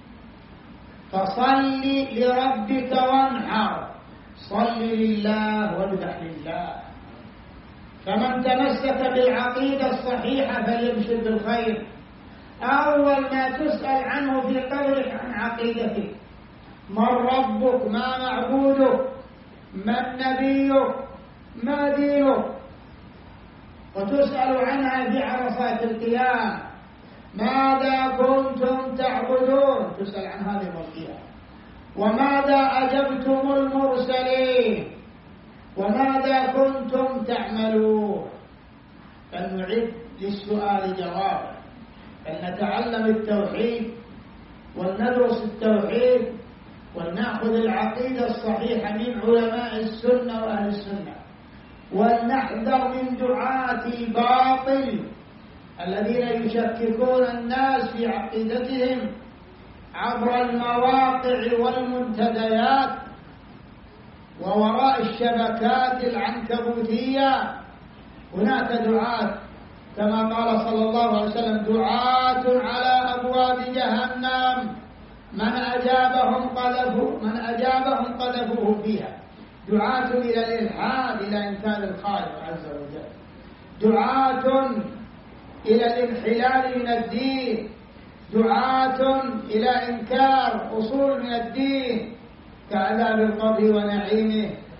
فصل لربك وانحر، صل لله واذبح لله. فمن تمسك بالعقيدة الصحيحة فليبشر بالخير. أول ما تسأل عنه في قبرك عن عقيدتك، من ربك، ما معبودك، من نبيك، ما دينك. وتسأل عنها في عرصات القيامة، ماذا كنتم تعبدون، تسأل عن هذه القيامة. وماذا أجبتم المرسلين، وماذا كنتم تعملون. فلنعد للسؤال جوابا، فلنتعلم التوحيد ولندرس التوحيد ولنأخذ العقيدة الصحيحة من علماء السنة وأهل السنة، ولنحذر من دعاة الباطل الذين يشككون الناس في عقيدتهم عبر المواقع والمنتديات ووراء الشبكات العنكبوتية. هناك دعاة كما قال صلى الله عليه وسلم دعاة على أبواب جهنم من أجابهم قذفوا من أجابهم قذفوه فيها. دعاة إلى الإلحاد، إلى إنكار الخالق عز وجل، دعاة إلى الانحلال من الدين، دعاة إلى إنكار أصول من الدين كعذاب القبر ونعيمه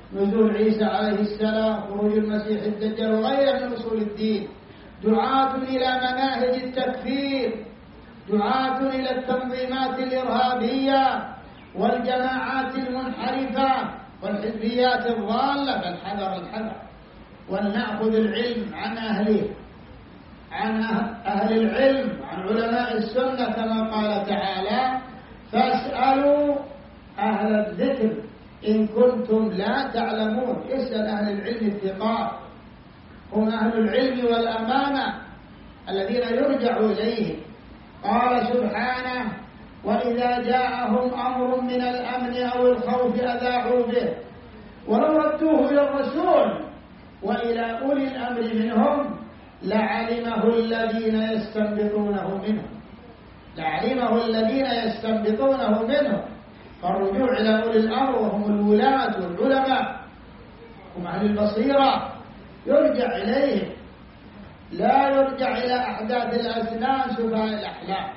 نزول عيسى عليه السلام، خروج المسيح الدجال وغيره من أصول الدين، دعاة إلى مناهج التكفير، دعاة إلى التنظيمات الإرهابية والجماعات المنحرفة والحزبيات الضالة، فالحذر الحذر، ولنأخذ العلم عن أهله، عن أهل العلم، عن علماء السنة كما قال تعالى: فاسألوا أهل الذكر إن كنتم لا تعلمون. اسأل أهل العلم الثقات، هم أهل العلم والأمانة الذين يرجع إليهم. قال سبحانه: وإذا جاءهم أمر من الأمن أو الخوف أذاعوا به ولو ردوه إلى الرسول وإلى أولي الأمر منهم لعلمه الذين يستنبطونه منهم لعلمه الذين يستنبطونه منهم. فالرجوع إلى أولي الأمر وهم الولاة والعلماء، هم أهل البصيرة، يرجع إليهم، لا يرجع إلى أحداث الأسنان سفهاء الأحلام.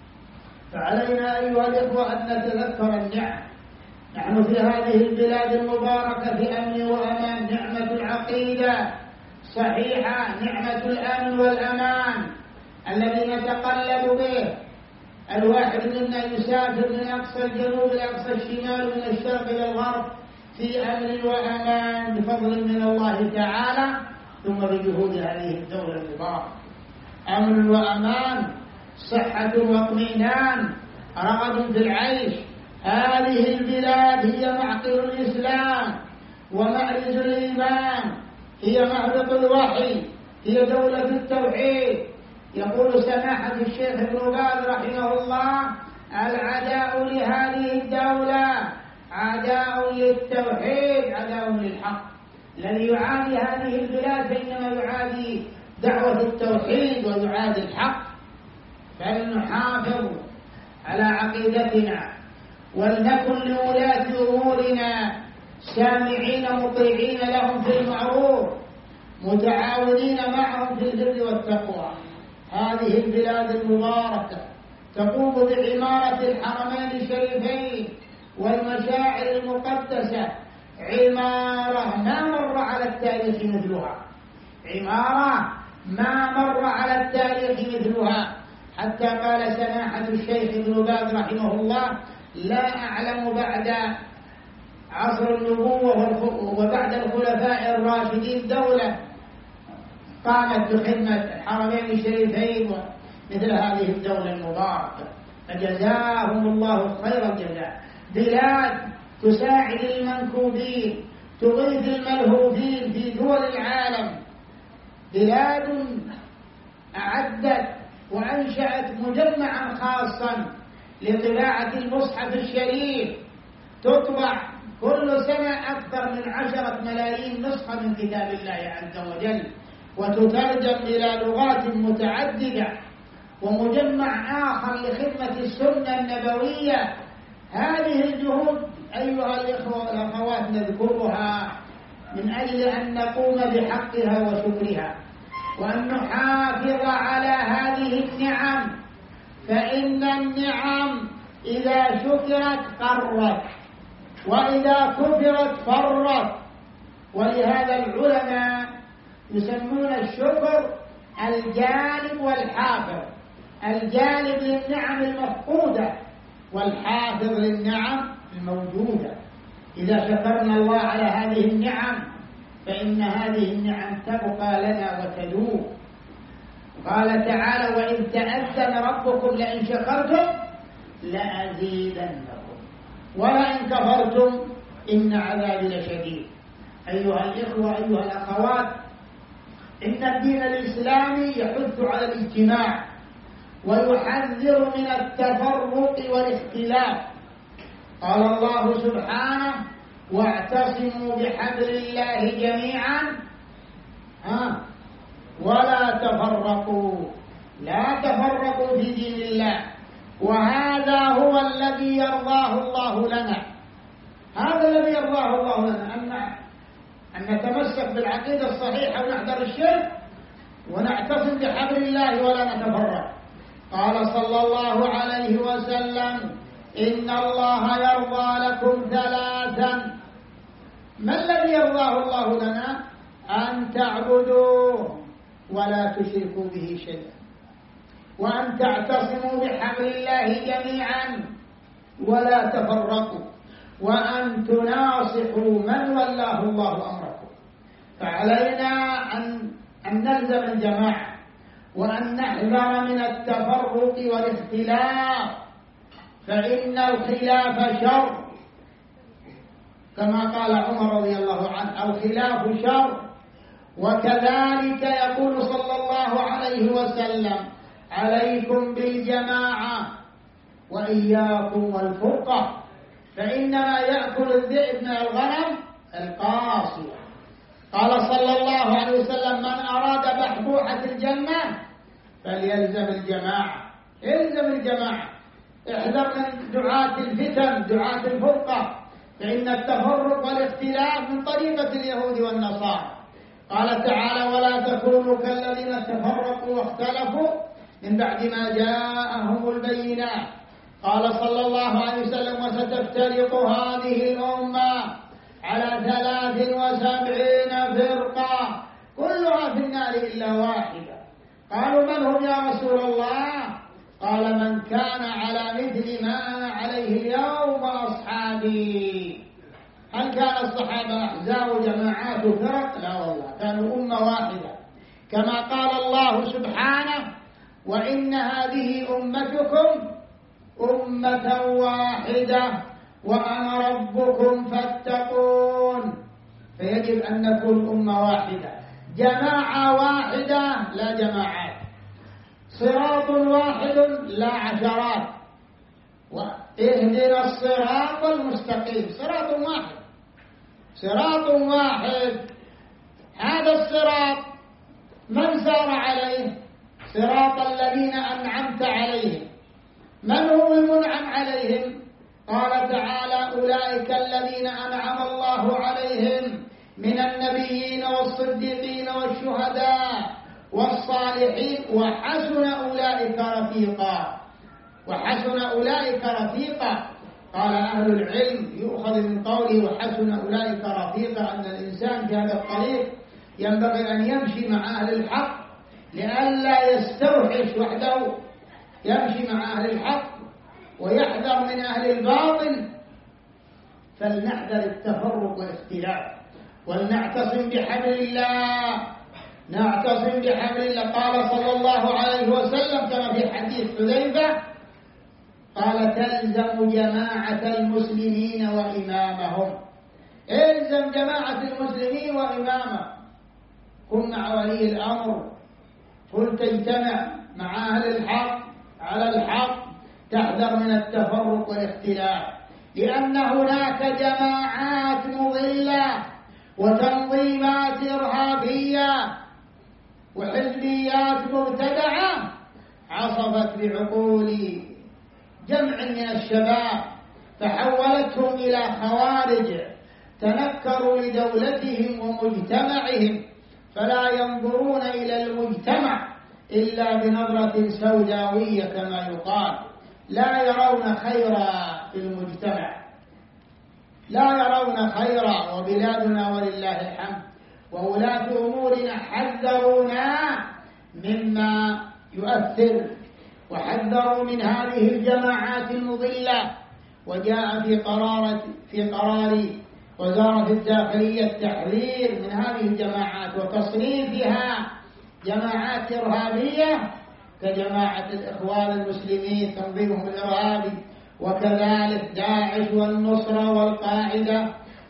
فعلينا أيها الإخوة أن نتذكر النعم. نحن في هذه البلاد المباركة في أمن وأمان، نعمة العقيدة صحيحة، نعمة الأمن والأمان الذي نتقلب به. الواحد منا يسافر من أقصى الجنوب إلى أقصى الشمال ومن الشرق إلى الغرب في أمن وأمان بفضل من الله تعالى، ثم بجهود هذه الدولة المباركة. أمن وأمان، صحة واطمئنان، رغد في العيش. هذه البلاد هي معقل الإسلام ومعرج الإيمان، هي مهبط الوحي، هي دولة التوحيد. يقول سماحة الشيخ ابن باز رحمه الله: العداء لهذه الدولة عداء للتوحيد، عداء للحق. الذي يعادي هذه البلاد فإنما يعادي دعوة التوحيد ويعادي الحق. فلنحافظ على عقيدتنا، ولنكن لولاة أمورنا سامعين مطيعين لهم في المعروف، متعاونين معهم في البر والتقوى. هذه البلاد المباركة تقوم بعمارة الحرمين الشريفين والمشاعر المقدسة، عمارة ما مر على التاريخ مثلها، عمارة ما مر على التاريخ مثلها. حتى قال سماحة الشيخ ابن باز رحمه الله: لا أعلم بعد عصر النبوة وبعد الخلفاء الراشدين دولة قامت بخدمة الحرمين الشريفين مثل هذه الدولة المباركة، فجزاهم الله خير الجزاء. بلاد تساعد المنكوبين، تغيث الملهوفين في دول العالم، بلاد أعدت وأنشأت مجمعا خاصا لطباعة المصحف الشريف، تطبع كل سنة أكثر من عشرة ملايين نسخة من كتاب الله عز وجل، وتترجم إلى لغات متعددة، ومجمع آخر لخدمة السنة النبوية. هذه الجهود أيها الإخوة والأخوات نذكرها من أجل أن نقوم بحقها وشكرها، وأن نحافظ على هذه النعم، فإن النعم إذا شكرت قرت وإذا كفرت فرت. ولهذا العلماء يسمون الشكر الجالب والحافظ، الجالب للنعم المفقودة والحافظ للنعم الموجودة. إذا شكرنا الله على هذه النعم فإن هذه النعم تبقى لنا وتدوم. قال تعالى: وإذ تأذن ربكم لئن شكرتم لأزيدنكم ولئن كفرتم إن عذابي لشديد. أيها الإخوة أيها الأخوات، إن الدين الإسلامي يحث على الاجتماع ويحذر من التفرق والاختلاف. قال الله سبحانه: واعتصموا بحبل الله جميعا ها ولا تفرقوا، لا تفرقوا في دين الله. وهذا هو الذي يرضاه الله لنا، هذا الذي يرضاه الله لنا، أن أن نتمسك بالعقيدة الصحيحة ونحذر الشرك ونعتصم بحبل الله ولا نتفرق. قال صلى الله عليه وسلم: إن الله يرضى لكم ثلاثا ما الذي يرضاه الله لنا؟ أن تعبدوه ولا تشركوا به شيئا، وأن تعتصموا بحبل الله جميعا ولا تفرقوا، وأن تناصحوا من ولاه الله أمركم. فعلينا أن, أن نلزم الجماعة، وأن نحذر من التفرق والاختلاف، فإن الخلاف شر، كما قال عمر رضي الله عنه: الخلاف شر. وكذلك يقول صلى الله عليه وسلم: عليكم بالجماعة وإياكم والفرقة، فإنما يأكل الذئب من الغنم القاصية. قال صلى الله عليه وسلم: من أراد بحبوحة الجنة فليلزم الجماعة. الزم الجماعة، احذر من دعاة الفتن، دعاة الفرقة، فإن التفرق والاختلاف من طريقة اليهود والنصارى. قال تعالى: ولا تكونوا كالذين تفرقوا واختلفوا من بعد ما جاءهم البينات. قال صلى الله عليه وسلم: وستفترق هذه الأمة على ثلاث وسبعين فرقة كلها في النار إلا واحدة. قالوا: من هم يا رسول الله؟ قال: من كان على مثل ما أنا عليه اليوم وأصحابي. هل كان الصحابة أحزاب جماعات فرق؟ لا والله، كانوا أمة واحدة، كما قال الله سبحانه: وإن هذه أمتكم أمة واحدة وأنا ربكم فاتقون. فيجب أن نكون أمة واحدة، جماعة واحدة لا جماعات، صراط واحد لا عشرات. واهدنا الصراط المستقيم، صراط واحد، صراط واحد. هذا الصراط من سار عليه؟ صراط الذين أنعمت عليهم. من هم المنعم عليهم؟ قال تعالى: أولئك الذين أنعم الله عليهم من النبيين والصديقين والشهداء والصالحين وحسن أولئك رفيقا. وحسن أولئك رفيقا. قال أهل العلم يؤخذ من قوله وحسن أولئك رفيقا أن الإنسان في هذا الطريق ينبغي أن يمشي مع أهل الحق لئلا يستوحش وحده، يمشي مع أهل الحق ويحذر من أهل الباطل. فلنحذر التفرق والاختلاف ولنعتصم بحبل الله، نعتصم بحبل الله. قال صلى الله عليه وسلم كما في حديث حذيفة قال: تلزم جماعة المسلمين وإمامهم. الزم جماعة المسلمين وإمامهم، كن مع ولي الأمر، كن تجتمع مع أهل الحق على الحق، تحذر من التفرق والاختلاف، لأن هناك جماعات مضلة وتنظيمات إرهابية وحزبيات مبتدعة عصفت بعقول جمع من الشباب فحولتهم إلى خوارج تنكروا لدولتهم ومجتمعهم، فلا ينظرون إلى المجتمع إلا بنظرة سوداوية كما يقال، لا يرون خيرا في المجتمع، لا يرون خيرا. وبلادنا ولله الحمد وولاة أمورنا حذرونا مما يؤثر وحذروا من هذه الجماعات المضلة. وجاء في قرار في قرار وزارة الداخلية التحذير من هذه الجماعات وتصنيفها جماعات إرهابية كجماعة الإخوان المسلمين تنظيمهم الإرهابي، وكذلك داعش والنصرة والقاعدة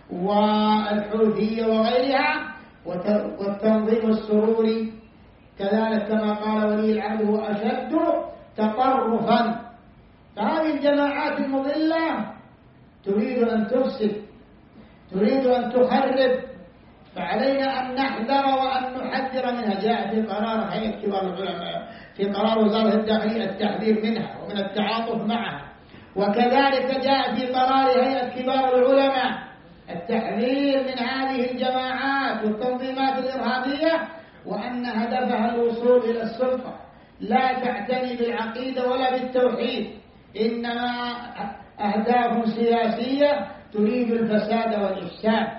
والحوثية وغيرها، والتنظيم السروري كذلك كما قال ولي العهد هو أشد تطرفا. فهذه الجماعات المضلة تريد أن تفسد، تريد أن تخرب، فعلينا أن نحذر وأن نحذر منها. جاء في قرار هيئة كبار العلماء في قرار وزارة الداخلية التحذير منها ومن التعاطف معها، وكذلك جاء في قرار هيئة كبار العلماء التحذير من هذه الجماعات والتنظيمات الإرهابية، وأن هدفها الوصول إلى السلطة، لا تعتني بالعقيدة ولا بالتوحيد، إنما أهداف سياسية تريد الفساد والإفساد.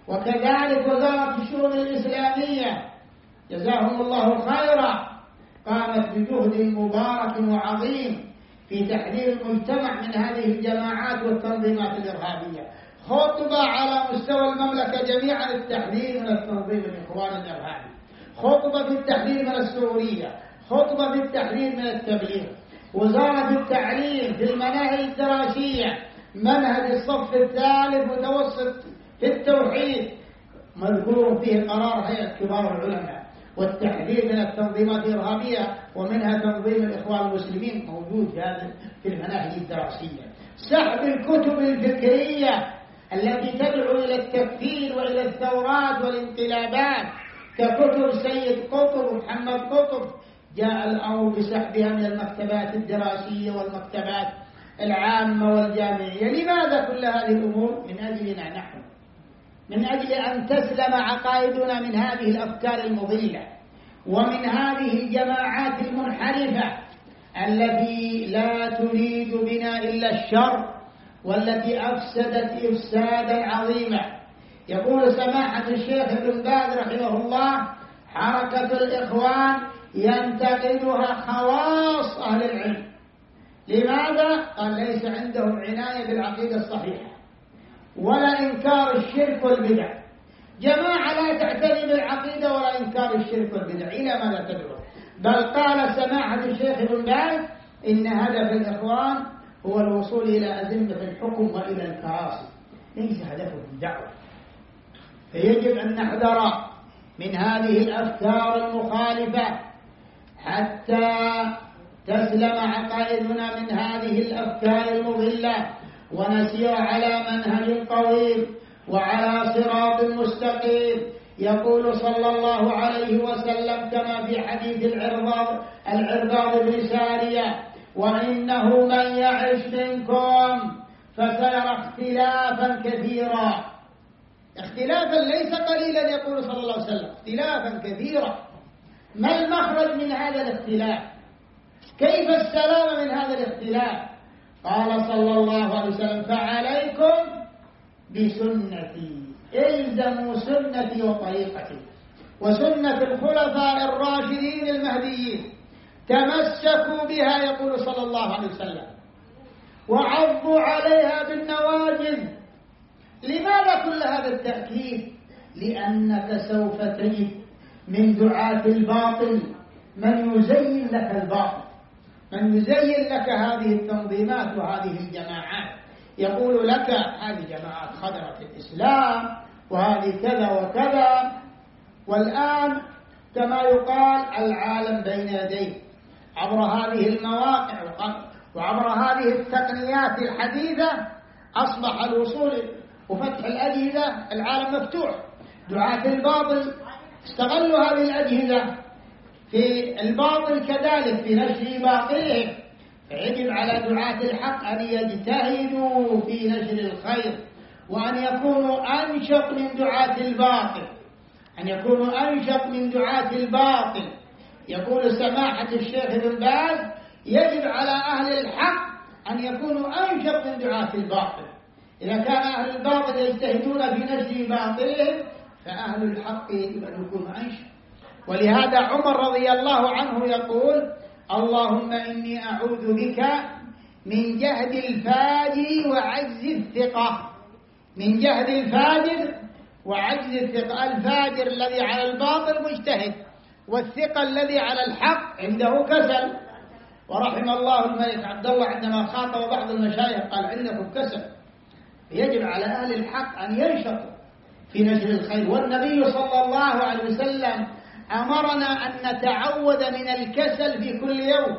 وكذلك وزارة الشؤون الإسلامية جزاهم الله خيرا قامت بجهد مبارك وعظيم في تحذير المجتمع من هذه الجماعات والتنظيمات الإرهابية. خطبة على مستوى المملكة جميعا التحذير من التنظيم الإخواني الإرهابي، خطبة في التحذير من السورية، خطبة في التحذير من التبليغ. وزارة التعليم في المناهج الدراسية منهج الصف الثالث متوسط في التوحيد مذكور فيه قرار هيئة كبار العلماء والتحذير من التنظيمات الإرهابية ومنها تنظيم الإخوان المسلمين موجود في هذه في المناهج الدراسية. سحب الكتب الفكرية التي تدعو إلى التكفير وإلى الثورات والانقلابات ككتب سيد قطب ومحمد قطب، جاء الأمر بسحبها من المكتبات الدراسية والمكتبات العامة والجامعية. لماذا كل هذه الأمور؟ من أجلنا نحن، من أجل أن تسلم عقائدنا من هذه الأفكار المضلة ومن هذه الجماعات المنحرفة التي لا تريد بنا إلا الشر والتي أفسدت إفسادا عظيما. يقول سماحة الشيخ ابن باز رحمه الله: حركة الإخوان ينتقدها خواص أهل العلم. لماذا؟ قال: ليس عندهم عناية بالعقيدة الصحيحة ولا إنكار الشرك والبدع. جماعة لا تعتني بالعقيدة ولا إنكار الشرك والبدع، إلى ماذا تدعو؟ بل قال سماحة الشيخ ابن باز: إن هدف الإخوان هو الوصول إلى أزمة الحكم وإلى الكراسي، ليس هدفهم الدعوة. فيجب أن نحذر من هذه الأفكار المخالفة حتى تسلم عقائدنا من هذه الأفكار المضلة ونسير على منهج قويم وعلى صراط مستقيم. يقول صلى الله عليه وسلم كما في حديث العرباض العرباض بن سارية: وإنه من يعش منكم فسيرى اختلافا كثيرا. اختلافا ليس قليلا، يقول صلى الله عليه وسلم، اختلافا كثيرا. ما المخرج من هذا الاختلاف؟ كيف السلام من هذا الاختلاف؟ قال صلى الله عليه وسلم: فعليكم بسنتي، الزموا سنتي وطريقتي وسنة الخلفاء الراشدين المهديين، تمسكوا بها، يقول صلى الله عليه وسلم، وعضوا عليها بالنواجذ. لماذا كل هذا التأكيد؟ لأنك سوف تجد من دعاة الباطل من يزين لك الباطل، من يزين لك هذه التنظيمات وهذه الجماعات، يقول لك هذه جماعات خدرت الإسلام وهذه كذا وكذا. والآن كما يقال العالم بين يديه عبر هذه المواقع وعبر هذه التقنيات الحديثة، أصبح الوصول وفتح الأجهزة العالم مفتوح. دعاة الباطل استغلوا هذه الأجهزة في الباطل كذلك في نشر باطلهم. فيجب على دعاة الحق أن يجتهدوا في نشر الخير وأن يكونوا أنشط من دعاة الباطل، أن يكونوا أنشط من دعاة الباطل. يقول سماحة الشيخ ابن باز: يجب على أهل الحق أن يكونوا أنشط من دعاة الباطل. إذا كان أهل الباطل يجتهدون في نشر باطلهم فأهل الحق يجب أن يكونوا أنشط. ولهذا عمر رضي الله عنه يقول: اللهم إني أعوذ بك من جهد الفاجر وعجز الثقة. من جهد الفاجر وعجز الثقة. الفاجر الذي على الباطل مجتهد، والثقة الذي على الحق عنده كسل. ورحم الله الملك عبد الله عندما خاطب بعض المشايخ قال: عندكم كسل. يجب على أهل الحق أن ينشطوا في نشر الخير. والنبي صلى الله عليه وسلم أمرنا أن نتعوذ من الكسل في كل يوم.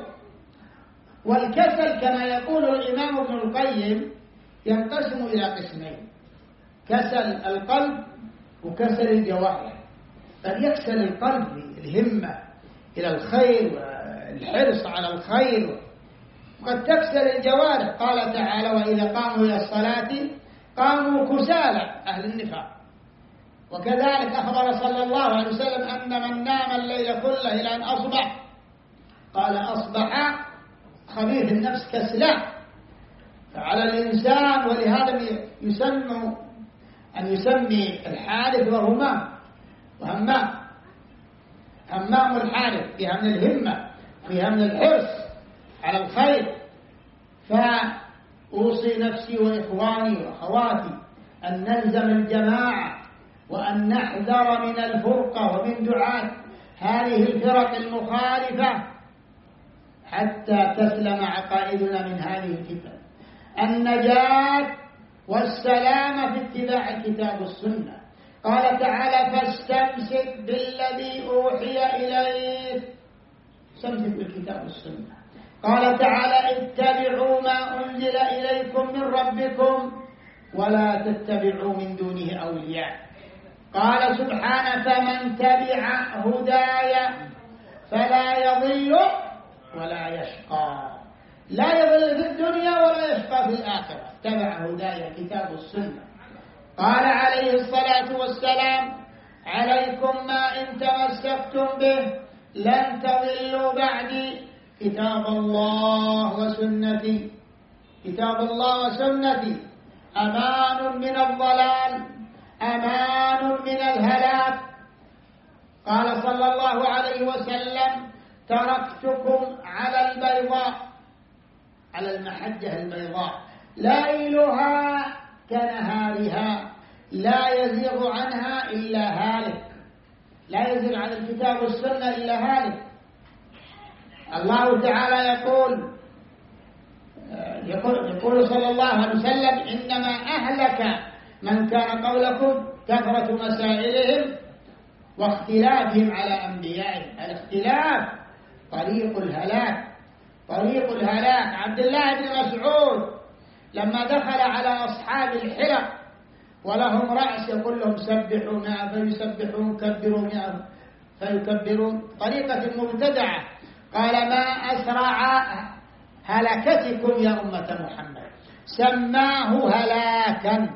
والكسل كما يقول الإمام ابن القيم ينقسم إلى قسمين: كسل القلب وكسل الجوارح. قد يكسل القلب بالهمة إلى الخير والحرص على الخير، وقد تكسل الجوارح. قال تعالى: وإذا قاموا إلى الصلاة قاموا كسالى، أهل النفاق. وكذلك أخبر صلى الله عليه وسلم أن من نام الليل كله إلى أن أصبح قال: أصبح خبيث النفس كسلان. فعلى الإنسان، ولهذا يسمى أن يسمي الحارث وهمام وهمام همام الحارث فيها من الهمة فيها من الحرص على الخير. فأوصي نفسي وإخواني وأخواتي أن نلزم الجماعة وأن نحذر من الفرقة ومن دعاة هذه الفرق المخالفة حتى تسلم عقائدنا من هذه الفتن. النجاة والسلامة في اتباع الكتاب والسنة. قال تعالى فاستمسك بالذي أوحي إليك، استمسك بالكتاب والسنة. قال تعالى اتبعوا ما أنزل إليكم من ربكم ولا تتبعوا من دونه أولياء. قال سبحانه فمن تبع هداي فلا يضل ولا يشقى، لا يضل في الدنيا ولا يشقى في الآخرة. اتبع هداي الكتاب والسنة. قال عليه الصلاة والسلام عليكم ما إن تمسكتم به لن تضلوا بعدي كتاب الله وسنتي. كتاب الله وسنتي أمان من الضلال، أمان من الهلاك. قال صلى الله عليه وسلم تركتكم على البيضاء، على المحجة البيضاء ليلها كنهارها لا يزيغ عنها إلا هالك. لا يزيغ عن الكتاب والسنة إلا هالك. الله تعالى يقول يقول, يقول صلى الله عليه وسلم إنما أهلك من كان قبلكم كثرة مسائلهم واختلافهم على أنبيائهم. الاختلاف طريق الهلاك، طريق الهلاك. عبد الله بن مسعود لما دخل على أصحاب الحلق ولهم رأس يقول لهم سبحوا مئة فيسبحون، كبروا مئة فيكبرون، طريقة مبتدعة. قال ما أسرع هلكتكم يا أمة محمد، سماه هلاكا.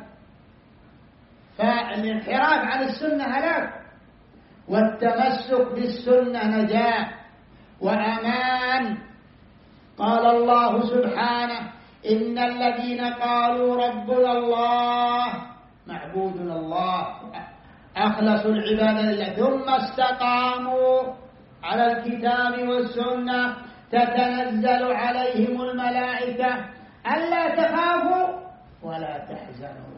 فالانحراف عن السنة هلاك، والتمسك بالسنة نجاة وأمان. قال الله سبحانه إن الذين قالوا ربنا الله معبودنا الله أخلصوا العبادة لله ثم استقاموا على الكتاب والسنة تتنزل عليهم الملائكة ألا تخافوا ولا تحزنوا.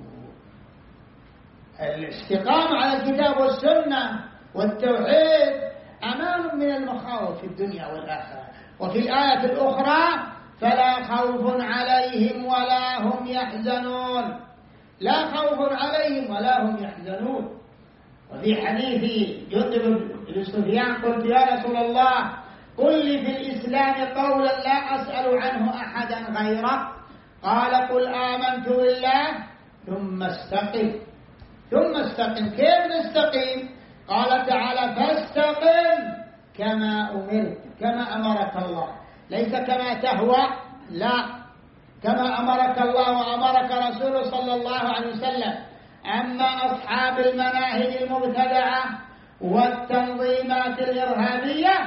الاستقامة على الكتاب والسنة والتوحيد أمان من المخاوف في الدنيا والآخرة. وفي الآية الأخرى فلا خوف عليهم ولا هم يحزنون، لا خوف عليهم ولا هم يحزنون. وفي حديث جندب بن سفيان قلت يا رسول الله قل لي في الإسلام قولا لا أسأل عنه أحدا غيره. قال قل آمنت بالله ثم استقم. ثم استقم. كيف نستقيم؟ قال تعالى فاستقم كما أمرت، كما أمرك الله، ليس كما تهوى، لا، كما أمرك الله وأمرك رسوله صلى الله عليه وسلم. أما أصحاب المناهج المبتدعة والتنظيمات الإرهابية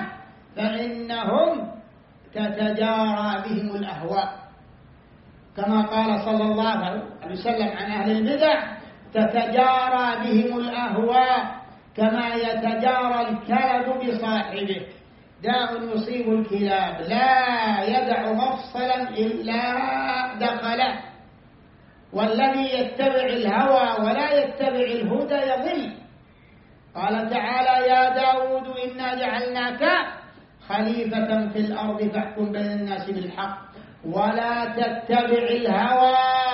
فإنهم تتجارى بهم الأهواء، كما قال صلى الله عليه وسلم عن أهل البدع تتجارى بهم الأهواء كما يتجارى الكلب بصاحبه، داء يصيب الكلاب لا يدع مفصلا إلا دخله. والذي يتبع الهوى ولا يتبع الهدى يضل. قال تعالى يا داود إنا جعلناك خليفة في الأرض فاحكم بين الناس بالحق ولا تتبع الهوى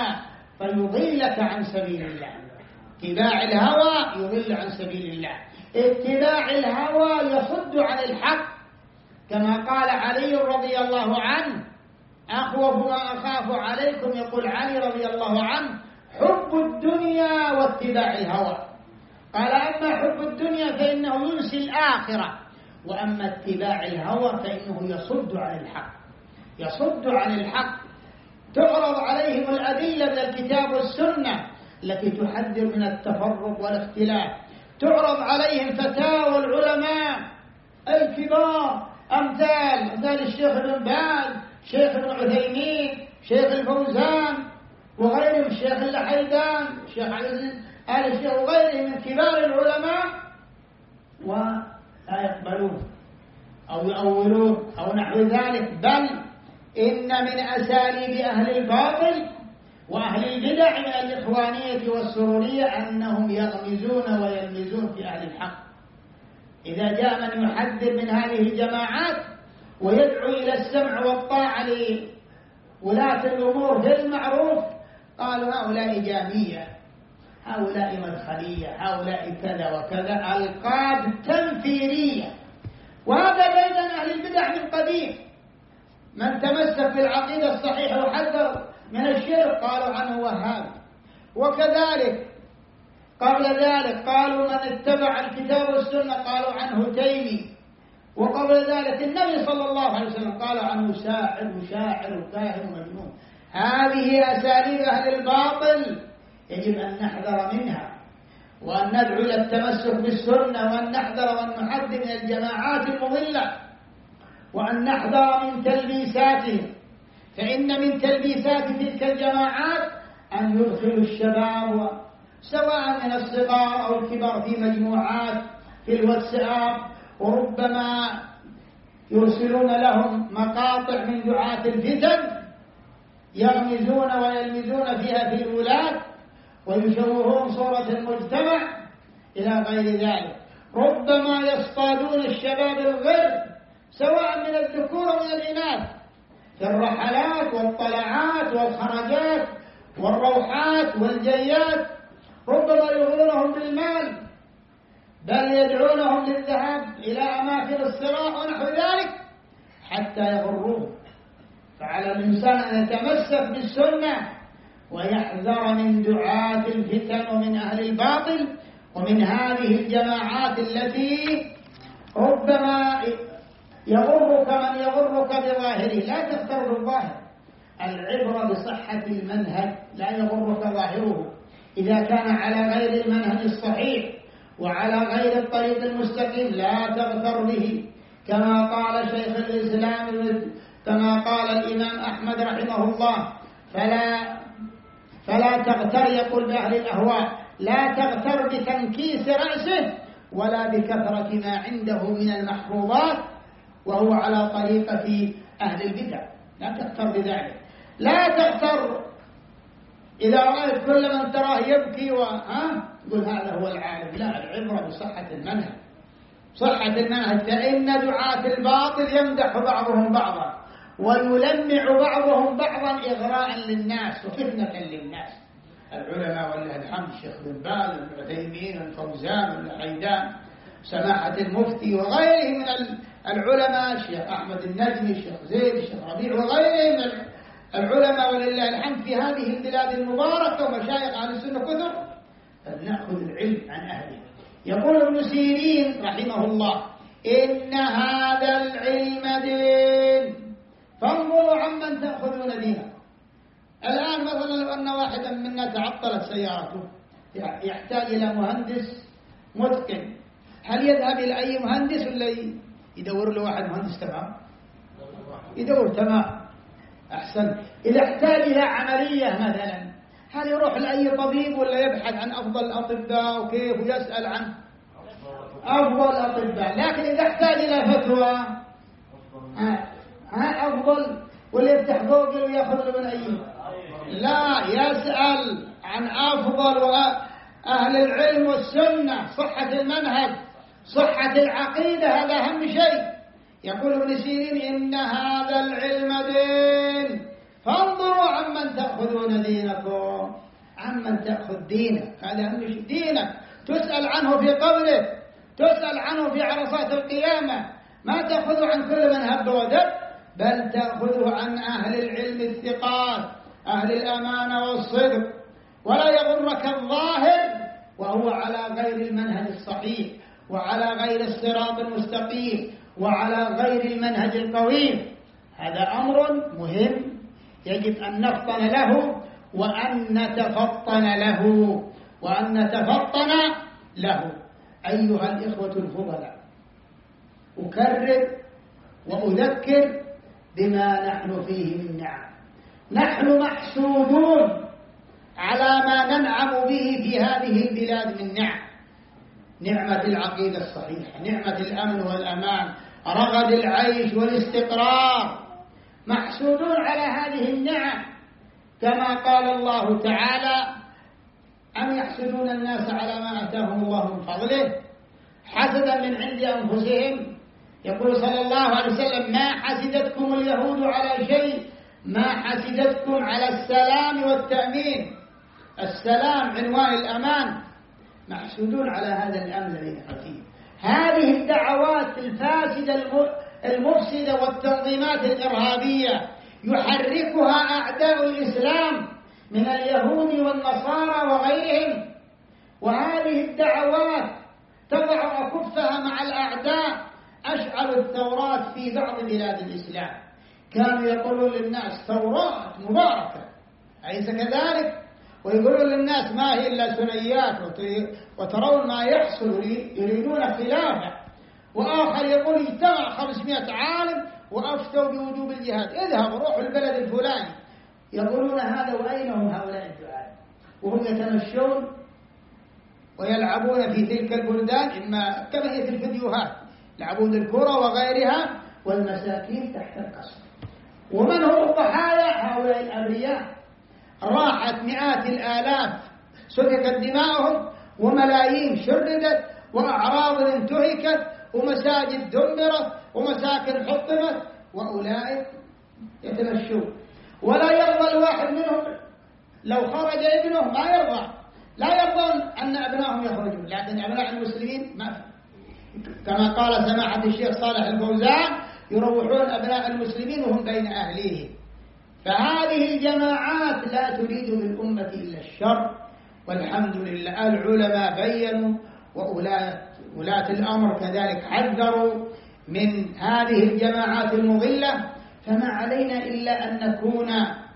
فيضلك عن سبيل الله. اتباع الهوى يضل عن سبيل الله، اتباع الهوى يصد عن الحق. كما قال علي رضي الله عنه أخوف ما أخاف عليكم، يقول علي رضي الله عنه حب الدنيا واتباع الهوى. قال أما حب الدنيا فإنه ينسي الآخرة، وأما اتباع الهوى فإنه يصد عن الحق، يصد عن الحق. تعرض عليهم الأدلة من الكتاب والسنة التي تحذر من التفرق والاختلاف، تعرض عليهم فتاوى العلماء الكبار أمثال أمثال الشيخ ابن باز، شيخ ابن عثيمين، شيخ الفوزان وغيرهم، الشيخ اللحيدان، الشيخ آل الشيخ وغيره من كبار العلماء ولا يقبلون أو يؤولون أو نحو ذلك، بل إن من أساليب أهل الباطل وأهل البدع من الإخوانية والسرورية أنهم يغمزون ويلمزون في أهل الحق. إذا جاء من يحذر من هذه الجماعات ويدعو إلى السمع والطاعة لولاة الأمور بالمعروف قالوا هؤلاء جامية، هؤلاء مدخلية، هؤلاء كذا وكذا، ألقاب تنفيرية. وهذا بين أهل البدع من قديم، من تمسك بالعقيدة الصحيحة وحذر من الشرك قالوا عنه وهابي، وكذلك قبل ذلك قالوا من اتبع الكتاب والسنة قالوا عنه تيمي، وقبل ذلك النبي صلى الله عليه وسلم قالوا عنه ساحر وشاعر وكاهن ومجنون. هذه أساليب أهل الباطل يجب أن نحذر منها، وأن ندعو إلى التمسك بالسنة، وأن نحذر وأن نحذر من الجماعات المضلة، وأن نحذر من تلبيساتهم، فإن من تلبيسات تلك الجماعات أن يدخلوا الشباب سواء من الصغار أو الكبار في مجموعات في الواتساب، وربما يرسلون لهم مقاطع من دعاة الفتن يغمزون ويلمزون فيها في الولاة ويشوهون صورة المجتمع إلى غير ذلك. ربما يصطادون الشباب الغر سواء من الذكور ومن الإناث في الرحلات والطلعات والخرجات والروحات والجيات، ربما يغرونهم بالمال، بل يدعونهم للذهاب إلى أماكن الصراع ونحو ذلك حتى يغروهم. فعلى الإنسان أن يتمسك بالسنة ويحذر من دعاة الفتن ومن أهل الباطل ومن هذه الجماعات التي ربما يغرك من يغرك بظاهره. لا تغتر بالظاهر، العبرة بصحة المنهج، لا يغرك ظاهره. إذا كان على غير المنهج الصحيح وعلى غير الطريق المستقيم لا تغتر به، كما قال شيخ الإسلام كما قال الإمام أحمد رحمه الله: فلا فلا تغتر، يقول بأهل الأهواء: لا تغتر بتنكيس رأسه ولا بكثرة ما عنده من المحفوظات وهو على طريقة أهل البدع. لا تغتر بذلك، لا تغتر إذا رأيت كل من تراه يبكي وها تقول هذا هو العالم. لا، العبرة بصحة المنهج، صحة المنهج. فإن دعاة الباطل يمدح بعضهم بعضا ويلمع بعضهم بعضا إغراء للناس وفتنة للناس. العلماء ولله الحمد، الشيخ بن باز والعثيمين والفوزان والحيدان، سماحة المفتي وغيره من العلماء، الشيخ أحمد النجمي، الشيخ زيد، الشيخ ربيع وغيره من العلماء ولله الحمد في هذه البلاد المباركة ومشايخ أهل السنة كثر، فلنأخذ العلم عن أهله. يقول ابن سيرين رحمه الله: إن هذا العلم دين فانظروا عمن تأخذون دينه. الآن مثلا لو أن واحدا منا تعطلت سيارته يحتاج إلى مهندس متقن، هل يذهب إلى أي مهندس ولا يدور له واحد مهندس تمام؟ يدور تمام أحسن. إذا احتاج إلى عملية مثلا هل يروح لأي طبيب ولا يبحث عن أفضل الأطباء وكيف ويسأل عن أفضل الأطباء؟ لكن إذا احتاج إلى فتوى ها أفضل ولا يفتح جوجل ويأخذ له من أي؟ لا، يسأل عن أفضل أهل العلم والسنة، صحة المنهج، صحة العقيدة، هذا أهم شيء. يقول ابن سيرين: إن هذا العلم دين فانظروا عمن تأخذون دينكم. عمن تأخذ دينك، هذا أهم شيء. دينك تسأل عنه في قبرك، تسأل عنه في عرصات القيامة، ما تأخذ عن كل من هب ودب، بل تأخذه عن أهل العلم الثقات، أهل الأمانة والصدق. ولا يغرك الظاهر وهو على غير المنهج الصحيح وعلى غير الصراط المستقيم وعلى غير المنهج القويم. هذا أمر مهم يجب أن نفطن له وأن نتفطن له وأن نتفطن له. أيها الإخوة الفضلاء، أكرر وأذكر بما نحن فيه من نعم. نحن محسودون على ما ننعم به في هذه البلاد من نعم، نعمة العقيدة الصحيحة، نعمة الأمن والأمان، رغد العيش والاستقرار، محسودون على هذه النعم، كما قال الله تعالى: أم يحسدون الناس على ما آتاهم الله من فضله حسدا من عند أنفسهم. يقول صلى الله عليه وسلم: ما حسدتكم اليهود على شيء، ما حسدتكم على السلام والتأمين. السلام عنوان الأمان، محسودون على هذا الأمن الذي فيه. هذه الدعوات الفاسدة المفسدة والتنظيمات الإرهابية يحركها أعداء الإسلام من اليهود والنصارى وغيرهم، وهذه الدعوات تضع أكفها مع الأعداء. أشعلوا التوراة في بعض بلاد الإسلام، كانوا يقولون للناس: توراة مباركة، أليس كذلك؟ ويقولون للناس: ما هي إلا ثنيات، وترون ما يحصل، يريدون خلافة. وآخر يقول: اجتمع خمسمائة عالم وأفتوا بوجوب الجهاد، اذهبوا روحوا البلد الفلاني. يقولون هذا، وأين هم هؤلاء الدعاة؟ وهم يتمشون ويلعبون في تلك البلدان، إما كما هي في الفيديوهات، يلعبون الكرة وغيرها، والمساكين تحت القصر. ومن هم الضحايا؟ هؤلاء الأبرياء. راحت مئات الآلاف، سفكت دماؤهم، وملايين شردت، وأعراض انتهكت، ومساجد دمرت، ومساكن حطمت، وأولئك يتمشون. ولا يرضى الواحد منهم لو خرج ابنه، ما يرضى، لا يرضون أن أبنائهم يخرجون، لكن أبناء المسلمين ما في. كما قال سماحة الشيخ صالح الفوزان: يروحون أبناء المسلمين وهم بين أهليهم. فهذه الجماعات لا تريد بالأمة إلا الشر، والحمد لله العلماء بيّنوا، وولاة الأمر كذلك حذروا من هذه الجماعات المضلة. فما علينا إلا أن نكون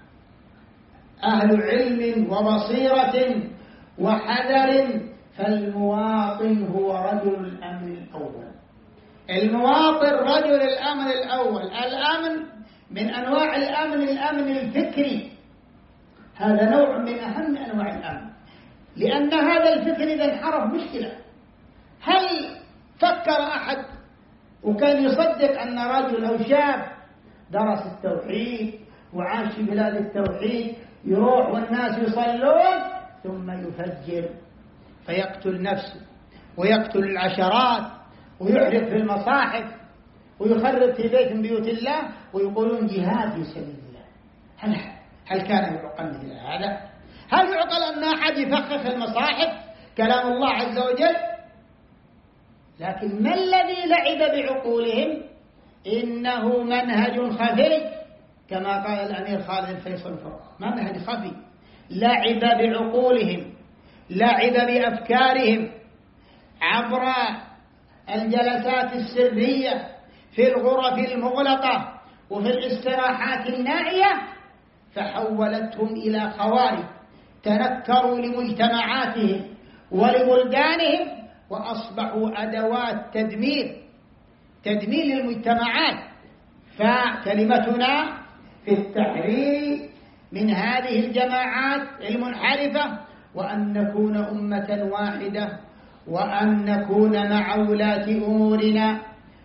أهل علم وبصيرة وحذر. فالمواطن هو رجل الأمن الأول، المواطن رجل الأمن الأول. الأمن من أنواع الأمن الأمن الفكري، هذا نوع من أهم أنواع الأمن، لأن هذا الفكر إذا انحرف مشكلة. هل فكر أحد وكان يصدق أن رجل أو شاب درس التوحيد وعاش في بلاد التوحيد يروح والناس يصلون ثم يفجر فيقتل نفسه ويقتل العشرات ويحرق في المصاحف ويخرب في بيت من بيوت الله ويقولون جهاد في سبيل الله؟ هل هل كان يعقل مثل هذا؟ هل يعقل أن أحد يفخخ المصاحف كلام الله عز وجل؟ لكن ما الذي لعب بعقولهم؟ إنه منهج خفي، كما قال الأمير خالد الفيصل فوق، منهج خفي لعب بعقولهم، لعب بأفكارهم عبر الجلسات السرية في الغرف المغلقة وفي الاستراحات النائية، فحولتهم إلى خوارج تنكروا لمجتمعاتهم ولبلدانهم وأصبحوا أدوات تدمير تدمير للمجتمعات. فكلمتنا في التحرير من هذه الجماعات المنحرفة، وأن نكون أمة واحدة، وأن نكون مع ولاة أمورنا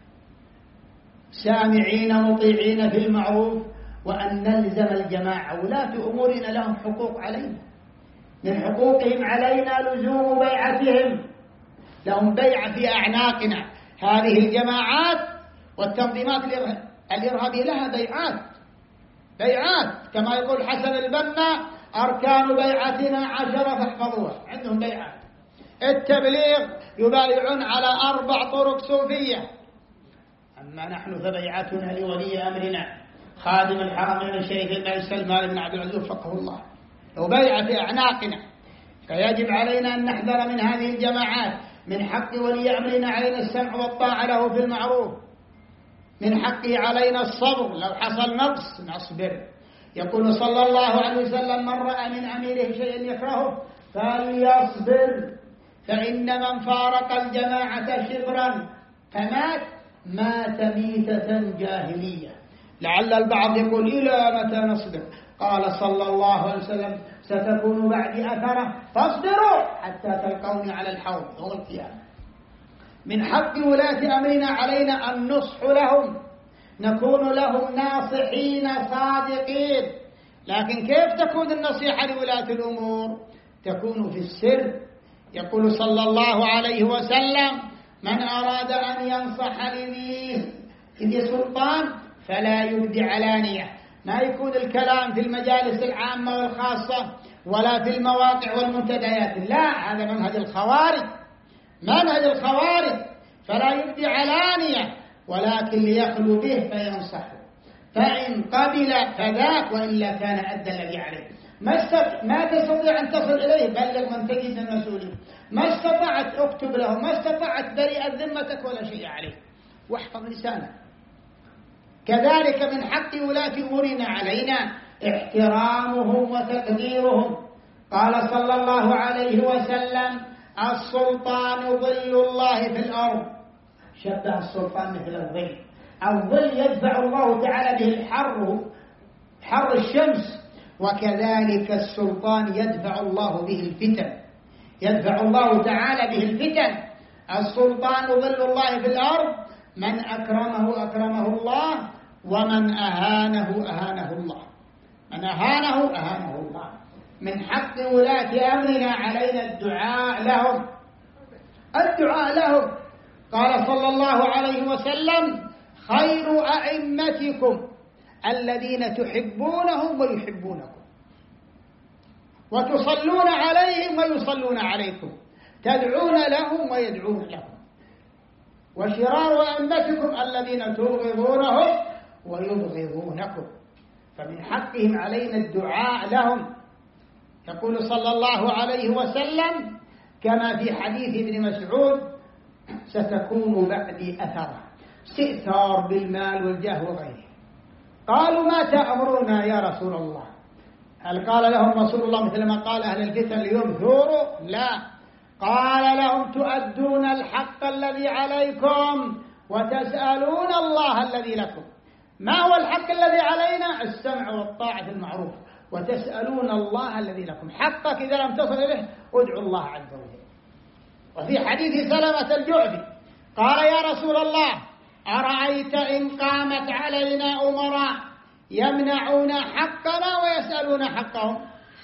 سامعين مطيعين في المعروف، وأن نلزم الجماعة. ولاة أمورنا لهم حقوق علينا، من حقوقهم علينا لزوم بيعتهم، لهم بيعة في أعناقنا. هذه الجماعات والتنظيمات الإرهابية لها بيعات بيعات كما يقول حسن البنا: أركان بيعتنا عشرة فاحفظوها. عندهم بيعات. التبليغ يبايعون على أربع طرق صوفية، أما نحن فبيعتنا لولي أمرنا خادم الحرمين الشريف الملك سلمان بن عبد العزيز وفقه الله، وبيعة في أعناقنا. فيجب علينا أن نحذر من هذه الجماعات. من حق ولي أمرنا علينا السمع والطاعة له في المعروف، من حقه علينا الصبر، لو حصل نقص نصبر. يقول صلى الله عليه وسلم: من رأى من أميره شيئا يكرهه فليصبر، فإن من فارق الجماعة شبرا فمات مات ميتة جاهلية. لعل البعض يقول إلى متى نصبر؟ قال صلى الله عليه وسلم ستكون بعدي أثرة فاصبروا حتى تلقوني على الحوض يوم القيامة. من حق ولاة أمرنا علينا النصح لهم، نكون لهم ناصحين صادقين. لكن كيف تكون النصيحة لولاة الأمور؟ تكون في السر. يقول صلى الله عليه وسلم من أراد أن ينصح لذي سلطان فلا يبدي علانية. ما يكون الكلام في المجالس العامة والخاصة ولا في المواقع والمنتديات، لا، هذا منهج الخوارج، منهج الخوارج. فلا يبدي علانية ولكن ليخلو به فينصحه، فإن قبل فذاك وإلا كان أدى الذي عليه. ما ما تستطيع أن تصل إليه بلغ من تجد المسؤولين، ما استطعت اكتب له، ما استطعت بريئة ذمتك ولا شيء عليه، واحفظ لسانك. كذلك من حق ولاة أمورنا علينا احترامهم وتقديرهم. قال صلى الله عليه وسلم السلطان ظل الله في الأرض، شبه السلطان مثل الظل. الظل يدفع الله تعالى به الحر، حر الشمس، وكذلك السلطان يدفع الله به الفتن، يدفع الله تعالى به الفتن. السلطان ظل الله في الأرض، من أكرمه أكرمه الله ومن أهانه أهانه الله، من أهانه أهانه الله. من حق ولاة أمرنا علينا الدعاء لهم، الدعاء لهم. قال صلى الله عليه وسلم خير أئمتكم الذين تحبونهم ويحبونكم وتصلون عليهم ويصلون عليكم، تدعون لهم ويدعون لكم. وشرار أئمتكم الذين تبغضونهم ويبغضونكم. فمن حقهم علينا الدعاء لهم. يقول صلى الله عليه وسلم كما في حديث ابن مسعود ستكون بعدي أثرة، استئثار بالمال والجاه وغيره. قالوا ما تأمرنا يا رسول الله؟ هل قال لهم رسول الله مثل ما قال أهل الفتن اليوم ثوروا؟ لا، قال لهم تؤدون الحق الذي عليكم وتسألون الله الذي لكم. ما هو الحق الذي علينا؟ السمع والطاعة المعروف، وتسألون الله الذي لكم. حقك إذا لم تصل إليه ادعوا الله عز وجل. وفي حديث سلمة الجعفي قال يا رسول الله أرأيت إن قامت علينا أمراء يمنعون حقنا ويسألون حقهم،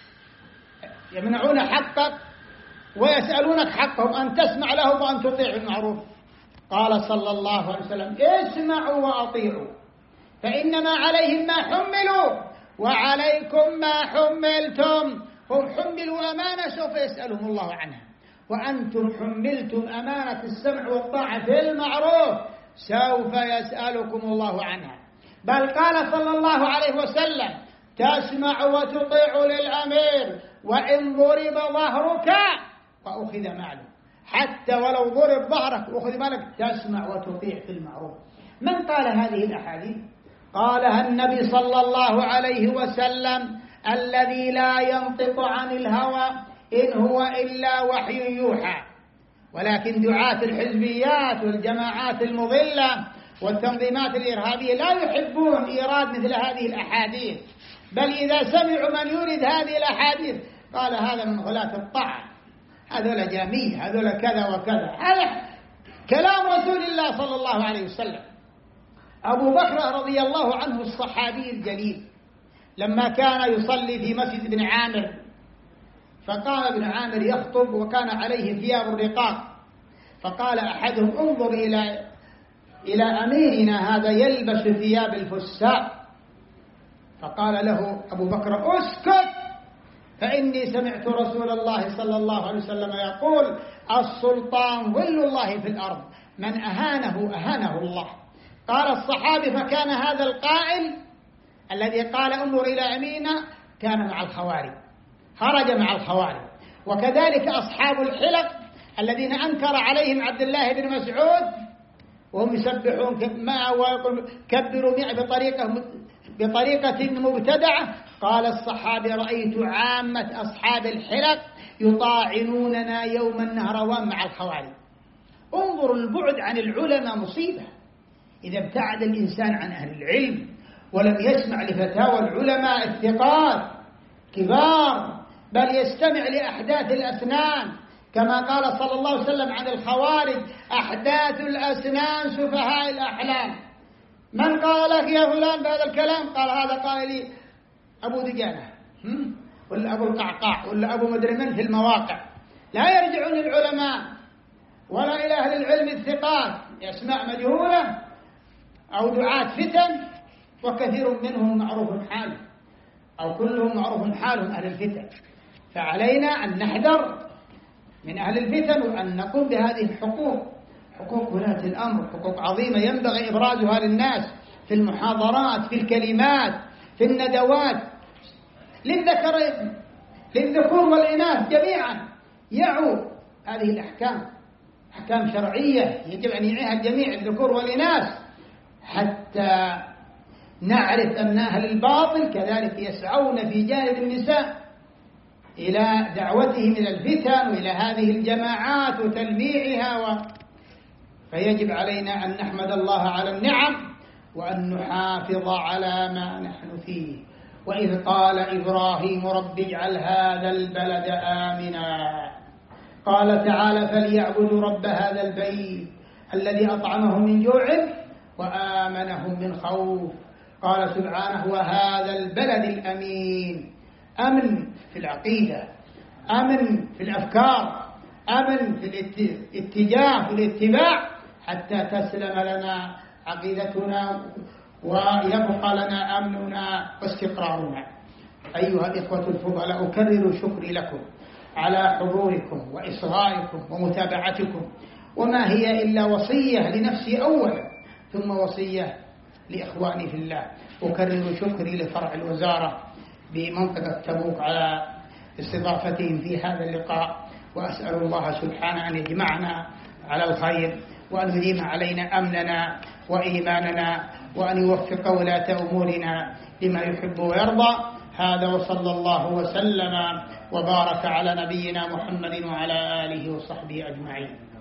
يمنعون حقك ويسألونك حقهم، أن تسمع لهم وأن تطيع المعروف. قال صلى الله عليه وسلم اسمعوا وأطيعوا فإنما عليهم ما حملوا وعليكم ما حملتم. هم حملوا أمانة سوف يسألهم الله عنها، وأنتم حملتم أمانة السمع والطاعة في المعروف سوف يسألكم الله عنها. بل قال صلى الله عليه وسلم تسمع وتطيع للأمير وإن ضرب ظهرك وأخذ مالك، حتى ولو ضرب ظهرك وأخذ مالك تسمع وتطيع في المعروف. من قال هذه الأحاديث؟ قالها النبي صلى الله عليه وسلم الذي لا ينطق عن الهوى إن هو إلا وحي يوحى. ولكن دعاة الحزبيات والجماعات المضلة والتنظيمات الإرهابية لا يحبون إيراد مثل هذه الأحاديث، بل إذا سمعوا من يريد هذه الأحاديث قال هذا من غلاة الطاعة، هذول جميع، هذول كذا وكذا. هذا كلام رسول الله صلى الله عليه وسلم. أبو بكر رضي الله عنه الصحابي الجليل لما كان يصلي في مسجد ابن عامر، فقام ابن عامر يخطب وكان عليه ثياب الرقاق، فقال أحدهم انظر إلى إلى أميرنا هذا يلبس ثياب الفساء. فقال له أبو بكر اسكت فإني سمعت رسول الله صلى الله عليه وسلم يقول السلطان ظل الله في الأرض، من أهانه أهانه الله. قال الصحابي فكان هذا القائل الذي قال انظر إلى أميرنا كان مع الخوارج، خرج مع الخوارج. وكذلك أصحاب الحلق الذين أنكر عليهم عبد الله بن مسعود وهم يسبحون معه ويقول كبروا معه بطريقة بطريقة مبتدعة. قال الصحابي رأيت عامة أصحاب الحلق يطاعنوننا يوم النهروان مع الخوارج. انظروا البعد عن العلماء مصيبة. إذا ابتعد الإنسان عن أهل العلم ولم يسمع لفتاوى العلماء الثقات كبار، بل يستمع لأحداث الأسنان، كما قال صلى الله عليه وسلم عن الخوارج: أحداث الأسنان سفهاء الأحلام. من قال لك يا فلان بهذا الكلام؟ قال: هذا قال لي أبو دجانة ولا أبو القعقاع ولا أبو مدري من في المواقع. لا يرجعون العلماء ولا إلى أهل العلم الثقات أسماء مجهولة أو دعاة فتن، وكثير منهم معروف حاله أو كلهم معروف حالهم أهل الفتن. فعلينا أن نحذر من أهل الفتن وأن نقوم بهذه الحقوق، حقوق ولاة الأمر، حقوق عظيمة ينبغي إبرازها للناس في المحاضرات، في الكلمات، في الندوات، للذكر للذكور والإناث جميعا يعوا هذه الأحكام، أحكام شرعية يجب أن يعيها الجميع الذكور والإناث، حتى نعرف أن أهل الباطل كذلك يسعون في جانب النساء إلى دعوتهم إلى الفتن وإلى هذه الجماعات وتلميعها و... فيجب علينا أن نحمد الله على النعم وأن نحافظ على ما نحن فيه. وإذ قال إبراهيم: رب اجعل هذا البلد آمنا. قال تعالى: فليعبدوا رب هذا البيت الذي أطعمهم من جوع وآمنهم من خوف. قال سبحانه: وهذا البلد الأمين. أمن في العقيدة، أمن في الأفكار، أمن في الاتجاه في الاتباع، حتى تسلم لنا عقيدتنا ويبقى لنا أمننا واستقرارنا. أيها الإخوة الفضلاء، أكرر شكري لكم على حضوركم وإصغائكم ومتابعتكم، وما هي إلا وصية لنفسي أولا ثم وصية لإخواني في الله. أكرر شكري لفرع الوزارة بمنطقة تبوك على استضافتهم في هذا اللقاء، وأسأل الله سبحانه أن يجمعنا على الخير، وأن يديم علينا أمننا وإيماننا، وأن يوفق ولاة أمورنا لما يحب ويرضى. هذا وصلى الله وسلم وبارك على نبينا محمد وعلى آله وصحبه أجمعين.